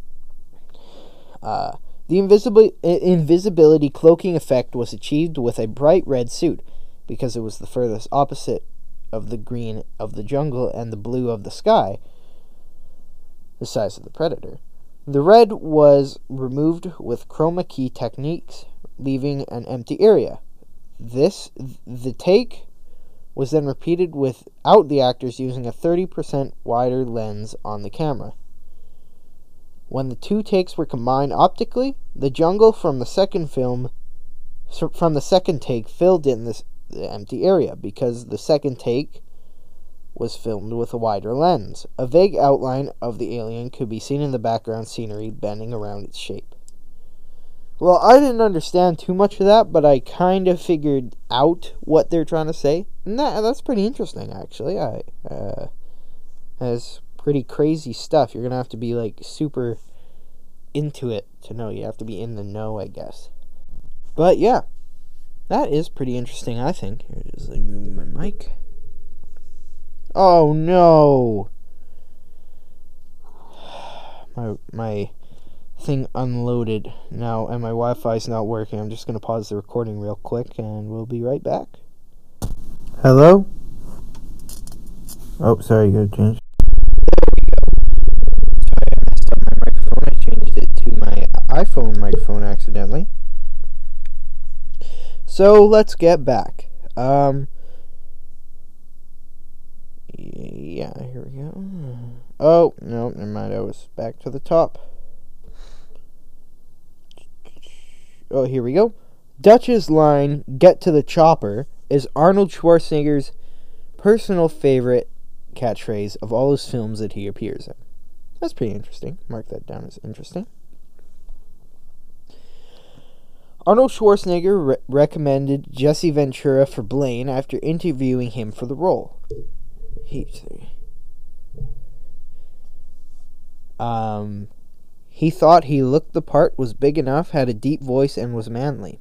The invisibility cloaking effect was achieved with a bright red suit, because it was the furthest opposite of the green of the jungle and the blue of the sky, the size of the predator. The red was removed with chroma key techniques, leaving an empty area. The take was then repeated without the actors using a 30% wider lens on the camera. When the two takes were combined optically, the jungle from the second take filled in the empty area because the second take was filmed with a wider lens. A vague outline of the alien could be seen in the background scenery bending around its shape. Well, I didn't understand too much of that, but I kind of figured out what they're trying to say. And that's pretty interesting, actually. That's pretty crazy stuff. You're going to have to be, like, super into it to know. You have to be in the know, I guess. But, yeah. That is pretty interesting, I think. Here, just like moving my mic. Oh, no. My thing unloaded now, and my Wi-Fi's not working. I'm just going to pause the recording real quick, and we'll be right back. Hello? Oh, sorry, you gotta change. There we go. Sorry, I messed up my microphone. I changed it to my iPhone microphone accidentally. So, let's get back. Yeah, here we go. Oh, no, never mind. I was back to the top. Oh, here we go. Dutch's line, "Get to the chopper," is Arnold Schwarzenegger's personal favorite catchphrase of all his films that he appears in. That's pretty interesting. Mark that down as interesting. Arnold Schwarzenegger recommended Jesse Ventura for Blaine after interviewing him for the role. He thought he looked the part, was big enough, had a deep voice, and was manly.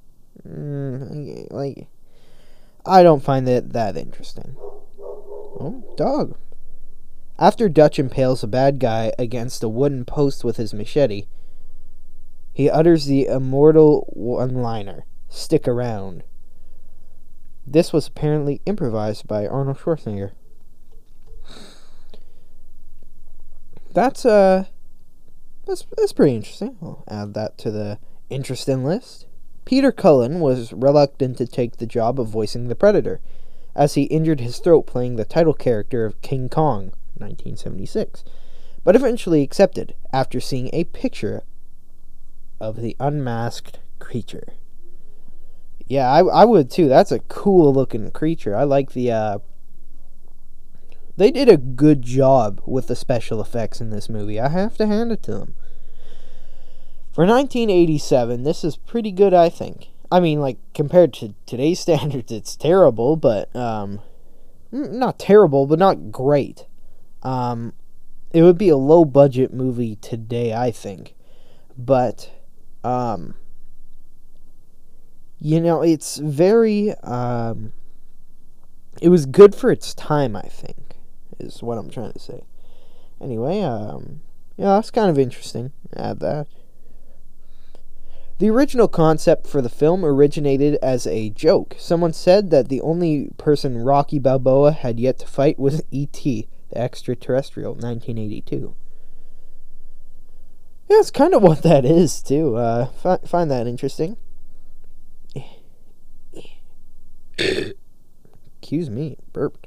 I don't find that interesting. Oh, dog. After Dutch impales a bad guy against a wooden post with his machete, he utters the immortal one-liner, "Stick around." This was apparently improvised by Arnold Schwarzenegger. That's pretty interesting. I'll add that to the interesting list. Peter Cullen was reluctant to take the job of voicing the Predator, as he injured his throat playing the title character of King Kong, 1976, but eventually accepted after seeing a picture of the unmasked creature. Yeah, I would too. That's a cool looking creature. I like the they did a good job with the special effects in this movie. I have to hand it to them. For 1987, this is pretty good, I think. I mean, like, compared to today's standards, it's terrible, but, not terrible, but not great. It would be a low-budget movie today, I think. But, it's very, it was good for its time, I think, is what I'm trying to say. Anyway, that's kind of interesting. Add that. The original concept for the film originated as a joke. Someone said that the only person Rocky Balboa had yet to fight was E.T., the extraterrestrial, 1982. Yeah, it's kind of what that is, too. Find that interesting. Excuse me, burped.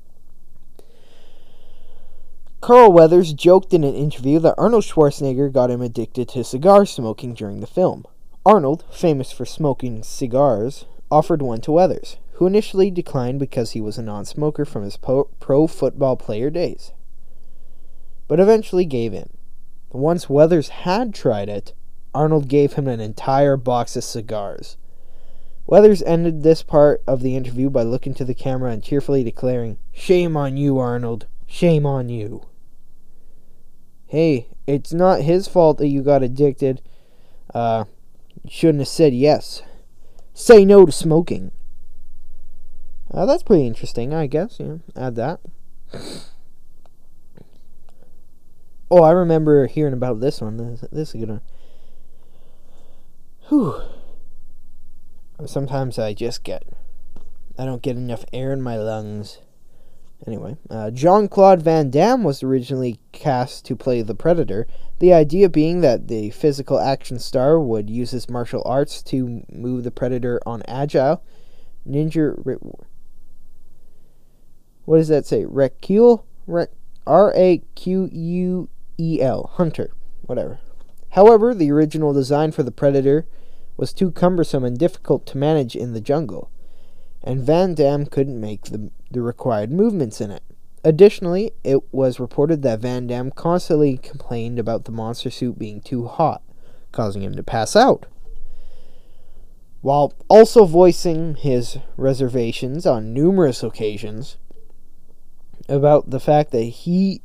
Carl Weathers joked in an interview that Arnold Schwarzenegger got him addicted to cigar smoking during the film. Arnold, famous for smoking cigars, offered one to Weathers, who initially declined because he was a non-smoker from his pro football player days, but eventually gave in. Once Weathers had tried it, Arnold gave him an entire box of cigars. Weathers ended this part of the interview by looking to the camera and tearfully declaring, "Shame on you, Arnold. Shame on you." Hey, it's not his fault that you got addicted. You shouldn't have said yes. Say no to smoking. That's pretty interesting, I guess. Add that. Oh, I remember hearing about this one. This is a good one. Whew. Sometimes I don't get enough air in my lungs. Anyway, Jean-Claude Van Damme was originally cast to play the Predator, the idea being that the physical action star would use his martial arts to move the Predator on agile, what does that say? Raquel? R-A-Q-U-E-L. Hunter. Whatever. However, the original design for the Predator was too cumbersome and difficult to manage in the jungle, and Van Damme couldn't make the required movements in it. Additionally, it was reported that Van Damme constantly complained about the monster suit being too hot, causing him to pass out, while also voicing his reservations on numerous occasions about the fact that he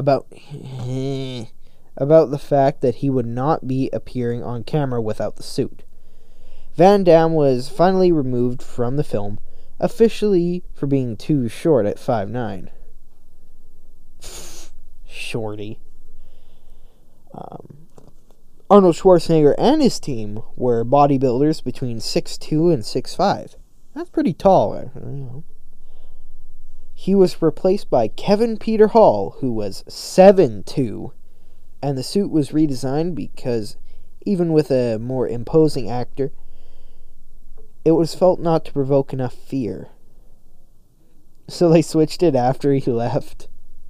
would not be appearing on camera without the suit. Van Damme was finally removed from the film, officially for being too short at 5'9". Shorty. Arnold Schwarzenegger and his team were bodybuilders between 6'2" and 6'5". That's pretty tall. He was replaced by Kevin Peter Hall, who was 7'2", and the suit was redesigned because, even with a more imposing actor, it was felt not to provoke enough fear. So they switched it after he left.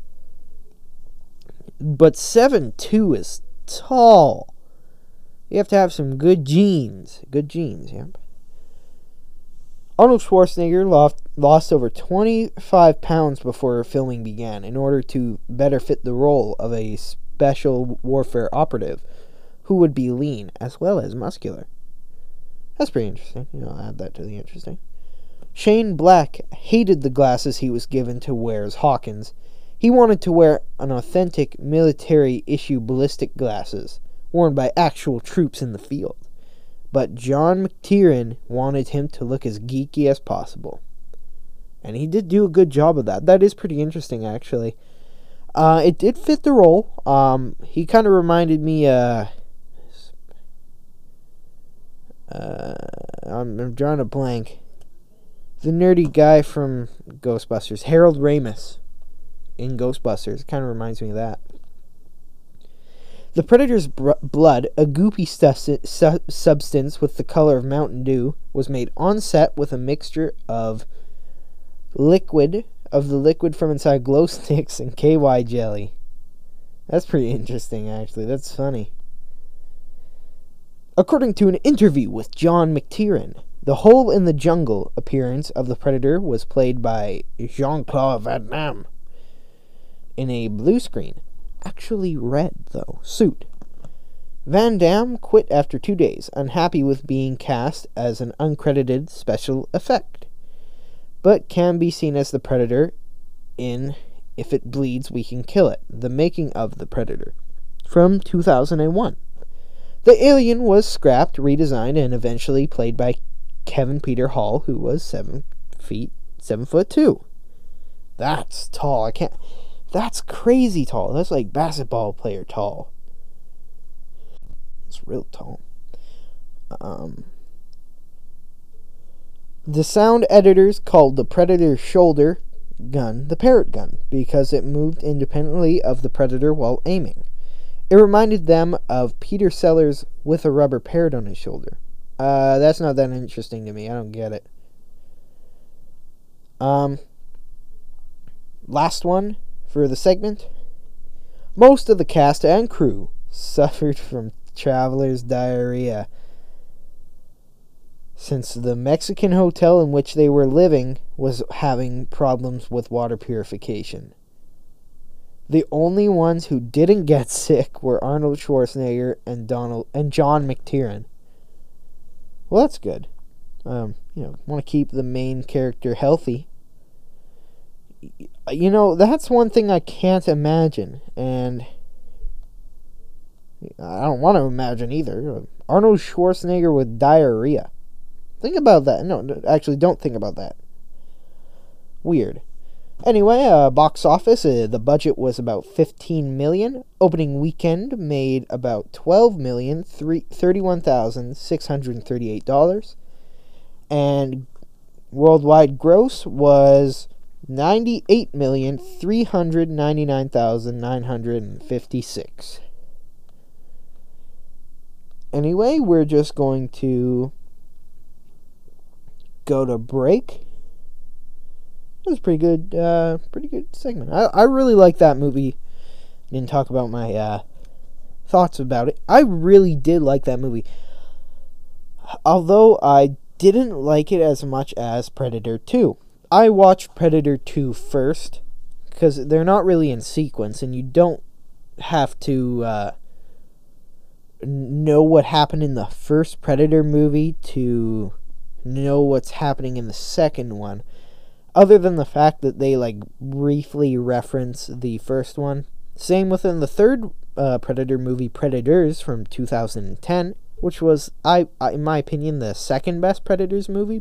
But 7'2" is tall. You have to have some good genes. Good genes, yep. Arnold Schwarzenegger lost over 25 pounds before filming began in order to better fit the role of a special warfare operative who would be lean as well as muscular. That's pretty interesting. I'll add that to the interesting. Shane Black hated the glasses he was given to wear as Hawkins. He wanted to wear an authentic military-issue ballistic glasses worn by actual troops in the field. But John McTiernan wanted him to look as geeky as possible. And he did do a good job of that. That is pretty interesting, actually. It did fit the role. He kind of reminded me, I'm drawing a blank. The nerdy guy from Ghostbusters, Harold Ramis in Ghostbusters. It kind of reminds me of that. The Predator's blood, a goopy substance with the color of Mountain Dew, was made on set with a mixture of the liquid from inside glow sticks and KY jelly. That's pretty interesting, actually. That's funny. According to an interview with John McTiernan, the hole in the jungle appearance of the Predator was played by Jean-Claude Van Damme in a blue screen, actually red though, suit. Van Damme quit after 2 days, unhappy with being cast as an uncredited special effect, but can be seen as the Predator in If It Bleeds, We Can Kill It, The Making of the Predator, from 2001. The alien was scrapped, redesigned, and eventually played by Kevin Peter Hall, who was 7'2". That's tall. That's crazy tall. That's like basketball player tall. It's real tall. The sound editors called the Predator's shoulder gun the Parrot gun because it moved independently of the Predator while aiming. It reminded them of Peter Sellers with a rubber parrot on his shoulder. That's not that interesting to me. I don't get it. Last one for the segment. Most of the cast and crew suffered from traveler's diarrhea, since the Mexican hotel in which they were living was having problems with water purification. The only ones who didn't get sick were Arnold Schwarzenegger and John McTiernan. Well, that's good. Want to keep the main character healthy. That's one thing I can't imagine, and I don't want to imagine either. Arnold Schwarzenegger with diarrhea. Think about that. No, actually, don't think about that. Weird. Anyway, box office, the budget was about $15 million. Opening weekend made about $12,031,638. And worldwide gross was $98,399,956. Anyway, we're just going to go to break. It was pretty good segment. I really like that movie. Didn't talk about my thoughts about it. I really did like that movie. Although I didn't like it as much as Predator 2. I watched Predator 2 first, because they're not really in sequence, and you don't have to know what happened in the first Predator movie to know what's happening in the second one, other than the fact that they briefly reference the first one. Same within the third Predator movie, Predators, from 2010, which was, in my opinion, the second best Predator movie.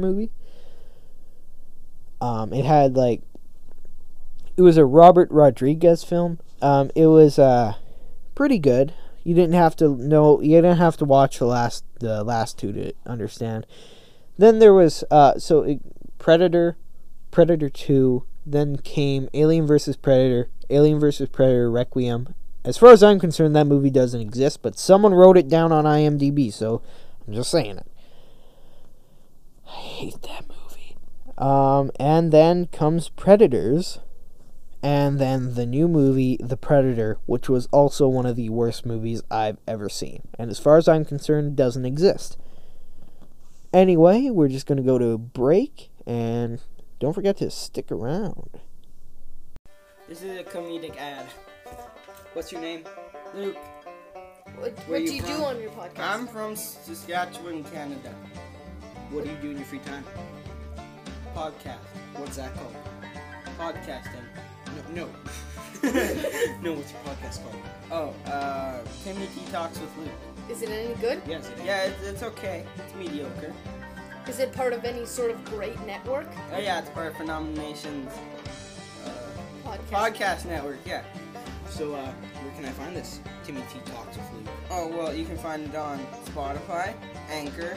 It had it was a Robert Rodriguez film. It was pretty good. You didn't have to watch the last two to understand. Then there was Predator 2, then came Alien vs. Predator, Alien vs. Predator Requiem. As far as I'm concerned, that movie doesn't exist, but someone wrote it down on IMDb, so I'm just saying it. I hate that movie. And then comes Predators, and then the new movie, The Predator, which was also one of the worst movies I've ever seen. And as far as I'm concerned, it doesn't exist. Anyway, we're just going to go to a break, and don't forget to stick around. This is a comedic ad. What's your name? Luke, What Where do you you do from? on your podcast? I'm from Saskatchewan, Canada. What do you do in your free time? Podcast. What's that called? Podcasting. No. No, what's your podcast called? Oh, Timmy T Talks with Luke. Is it any good? Yes, it is. Yeah, it's okay. It's mediocre. Is it part of any sort of great network? Oh yeah, it's part of Phenomenation's Podcast. podcast network, yeah. So, where can I find this? Timmy T Talks with Luke. Oh, well, you can find it on Spotify, Anchor,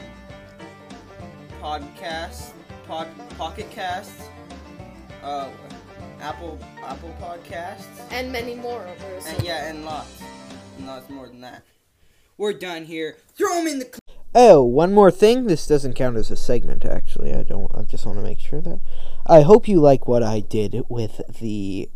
Pocket Casts, Apple Podcasts, And many more others. and lots more than that. We're done here. Throw him in the... Oh, one more thing. This doesn't count as a segment, actually. I just want to make sure that. I hope you like what I did with the,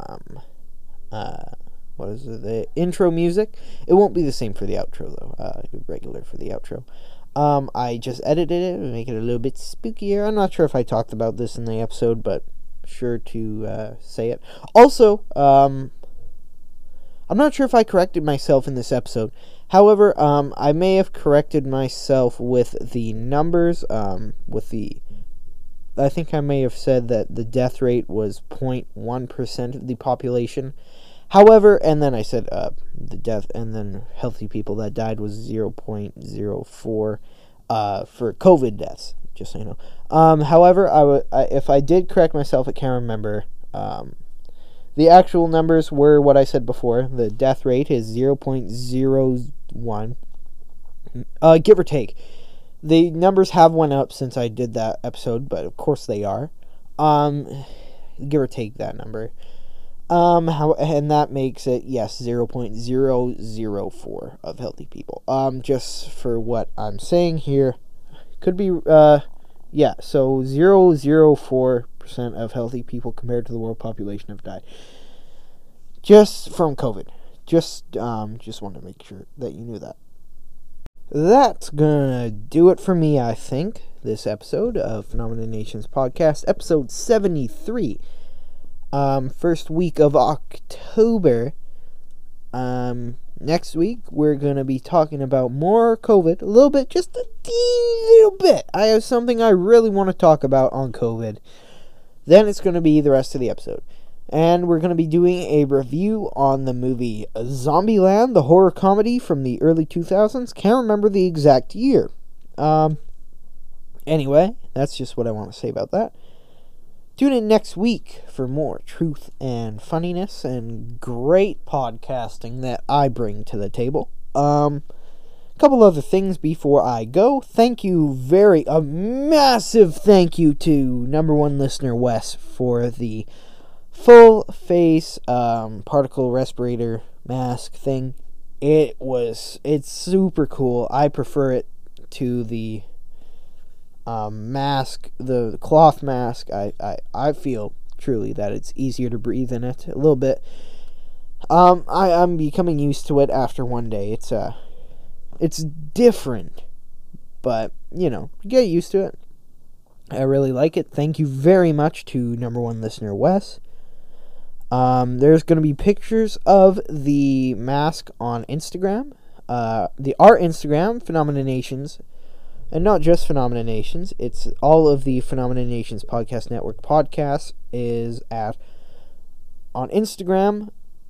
the intro music. It won't be the same for the outro, though. Regular for the outro. I just edited it to make it a little bit spookier. I'm not sure if I talked about this in the episode, but sure to say it. Also, I'm not sure if I corrected myself in this episode. However, I may have corrected myself with the numbers, I think I may have said that the death rate was 0.1% of the population. However, and then I said the death, and then healthy people that died was 0.04 for COVID deaths, just so you know. However, if I did correct myself, I can't remember. The actual numbers were what I said before. The death rate is 0.01, give or take. The numbers have went up since I did that episode, but of course they are. Give or take that number. And that makes it, yes, 0.004 of healthy people. Just for what I'm saying here, could be, so 0.04% of healthy people compared to the world population have died. Just from COVID. Just want to make sure that you knew that. That's gonna do it for me, I think. This episode of Phenomena Nations Podcast, episode 73. First week of October. Next week we're gonna be talking about more COVID, a little bit, just a little bit. I have something I really want to talk about on COVID. Then it's gonna be the rest of the episode. And we're going to be doing a review on the movie Zombieland, the horror comedy from the early 2000s. Can't remember the exact year. Anyway, that's just what I want to say about that. Tune in next week for more truth and funniness and great podcasting that I bring to the table. A couple other things before I go. A massive thank you to number one listener Wes for the full face particle respirator mask thing. It's super cool. I prefer it to the mask, the cloth mask. I feel truly that it's easier to breathe in it a little bit. I'm becoming used to it after one day. It's different, but get used to it. I really like it. Thank you very much to number one listener Wes. There's going to be pictures of the mask on Instagram. Our Instagram, Phenomena Nations, and not just Phenomena Nations. It's all of the Phenomena Nations Podcast Network podcasts is on Instagram,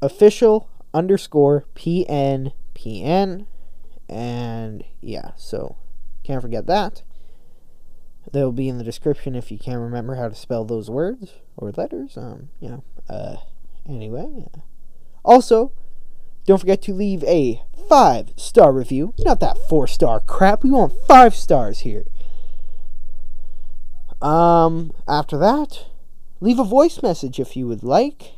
official_PN, and yeah, so can't forget that. They'll be in the description if you can't remember how to spell those words or letters. Anyway. Also, don't forget to leave a 5-star review. Not that 4-star crap. We want 5 stars here. After that, leave a voice message if you would like.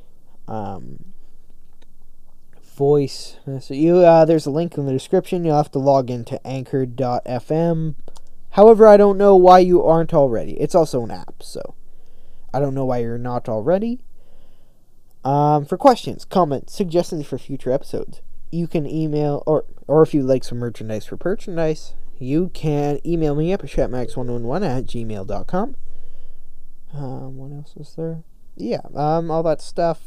Voice message. There's a link in the description. You'll have to log into anchor.fm. However, I don't know why you aren't already. It's also an app, so I don't know why you're not already. For questions, comments, suggestions for future episodes, you can email, or if you'd like some merchandise for merchandise, you can email me at pachetmax111@gmail.com. What else is there? Yeah, all that stuff.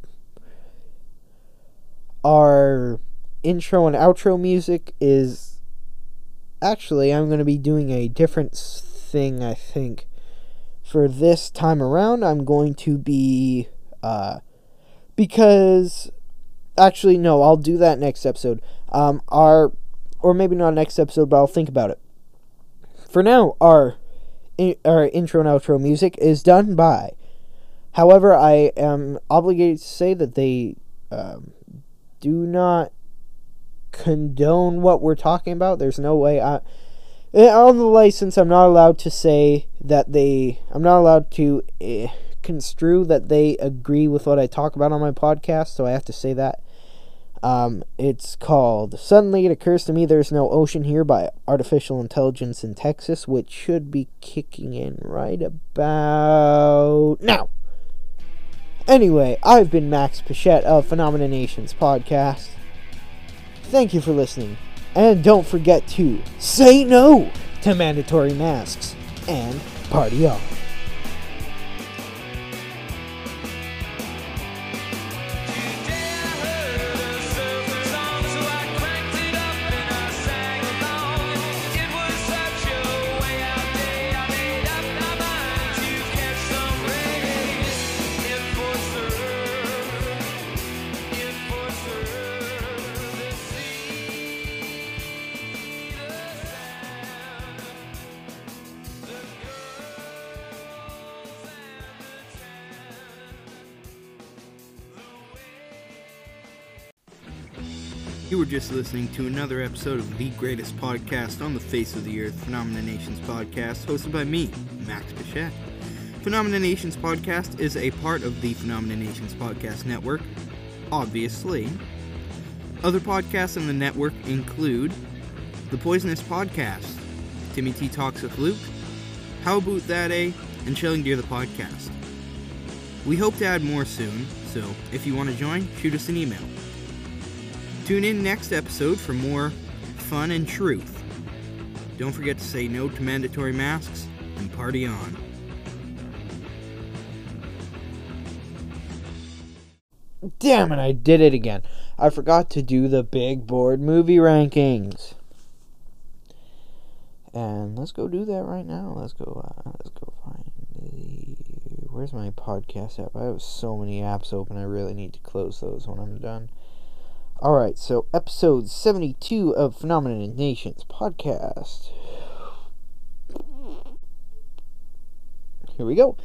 Our intro and outro music is... Actually, I'm going to be doing a different thing, I think. For this time around, I'm going to be... because... Actually, no, I'll do that next episode. Or maybe not next episode, but I'll think about it. For now, our intro and outro music is done by... However, I am obligated to say that they do not condone what we're talking about. There's no way on the license I'm not allowed to say that I'm not allowed to construe that they agree with what I talk about on my podcast, so I have to say that. It's called Suddenly It Occurs to Me There's No Ocean Here by Artificial Intelligence in Texas, which should be kicking in right about now. Anyway, I've been Max Pichette of Phenomena Nations Podcast. Thank you for listening, and don't forget to say no to mandatory masks and party on. You were just listening to another episode of the greatest podcast on the face of the earth, Phenomena Nations Podcast, hosted by me, Max Pichette. Phenomena Nations Podcast is a part of the Phenomena Nations Podcast Network, obviously. Other podcasts in the network include The Poisonous Podcast, Timmy T Talks with Luke, How About That A, and Chilling Deer the Podcast. We hope to add more soon, so if you want to join, shoot us an email. Tune in next episode for more fun and truth. Don't forget to say no to mandatory masks and party on. Damn it, I did it again. I forgot to do the big board movie rankings. And let's go do that right now. Let's go find where's my podcast app? I have so many apps open. I really need to close those when I'm done. Alright, so episode 72 of Phenomena Nations Podcast. Here we go.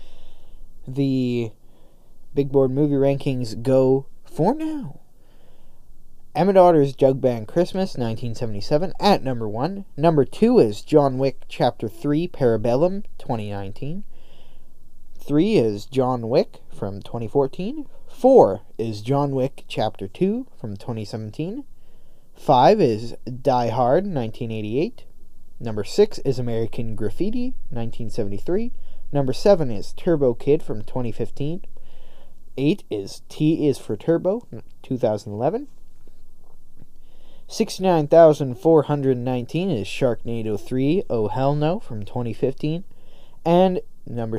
The Big Board Movie Rankings go for now Emma Daughter's Jug Band Christmas, 1977, at number 1. Number 2 is John Wick Chapter 3, Parabellum, 2019. 3 is John Wick from 2014. 4 is John Wick Chapter 2 from 2017. 5 is Die Hard, 1988. Number 6 is American Graffiti, 1973. Number 7 is Turbo Kid from 2015. 8 is T is for Turbo, 2011. 69,419 is Sharknado 3, Oh Hell No, from 2015. And number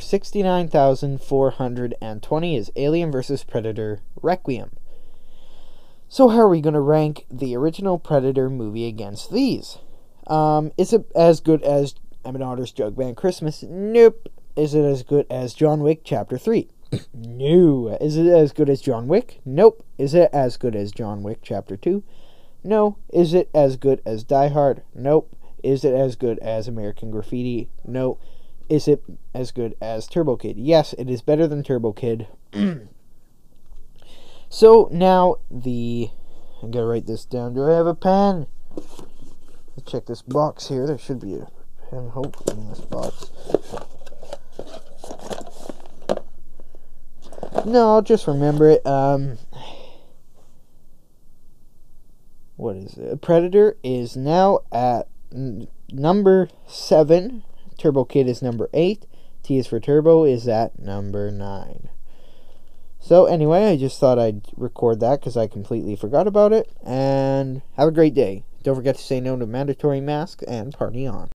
69,420 is Alien vs. Predator Requiem. So how are we going to rank the original Predator movie against these? Is it as good as Emma Daughter's Jug Band Christmas? Nope. Is it as good as John Wick Chapter 3? No. Is it as good as John Wick? Nope. Is it as good as John Wick Chapter 2? No. Is it as good as Die Hard? Nope. Is it as good as American Graffiti? No. Is it as good as Turbo Kid? Yes, it is better than Turbo Kid. So now I gotta write this down. Do I have a pen? Let's check this box here. There should be a pen, hopefully, in this box. No, I'll just remember it. What is it? Predator is now at number 7. Turbo Kid is number 8. T is for Turbo is at number 9. So anyway, I just thought I'd record that because I completely forgot about it. And have a great day. Don't forget to say no to mandatory masks and party on.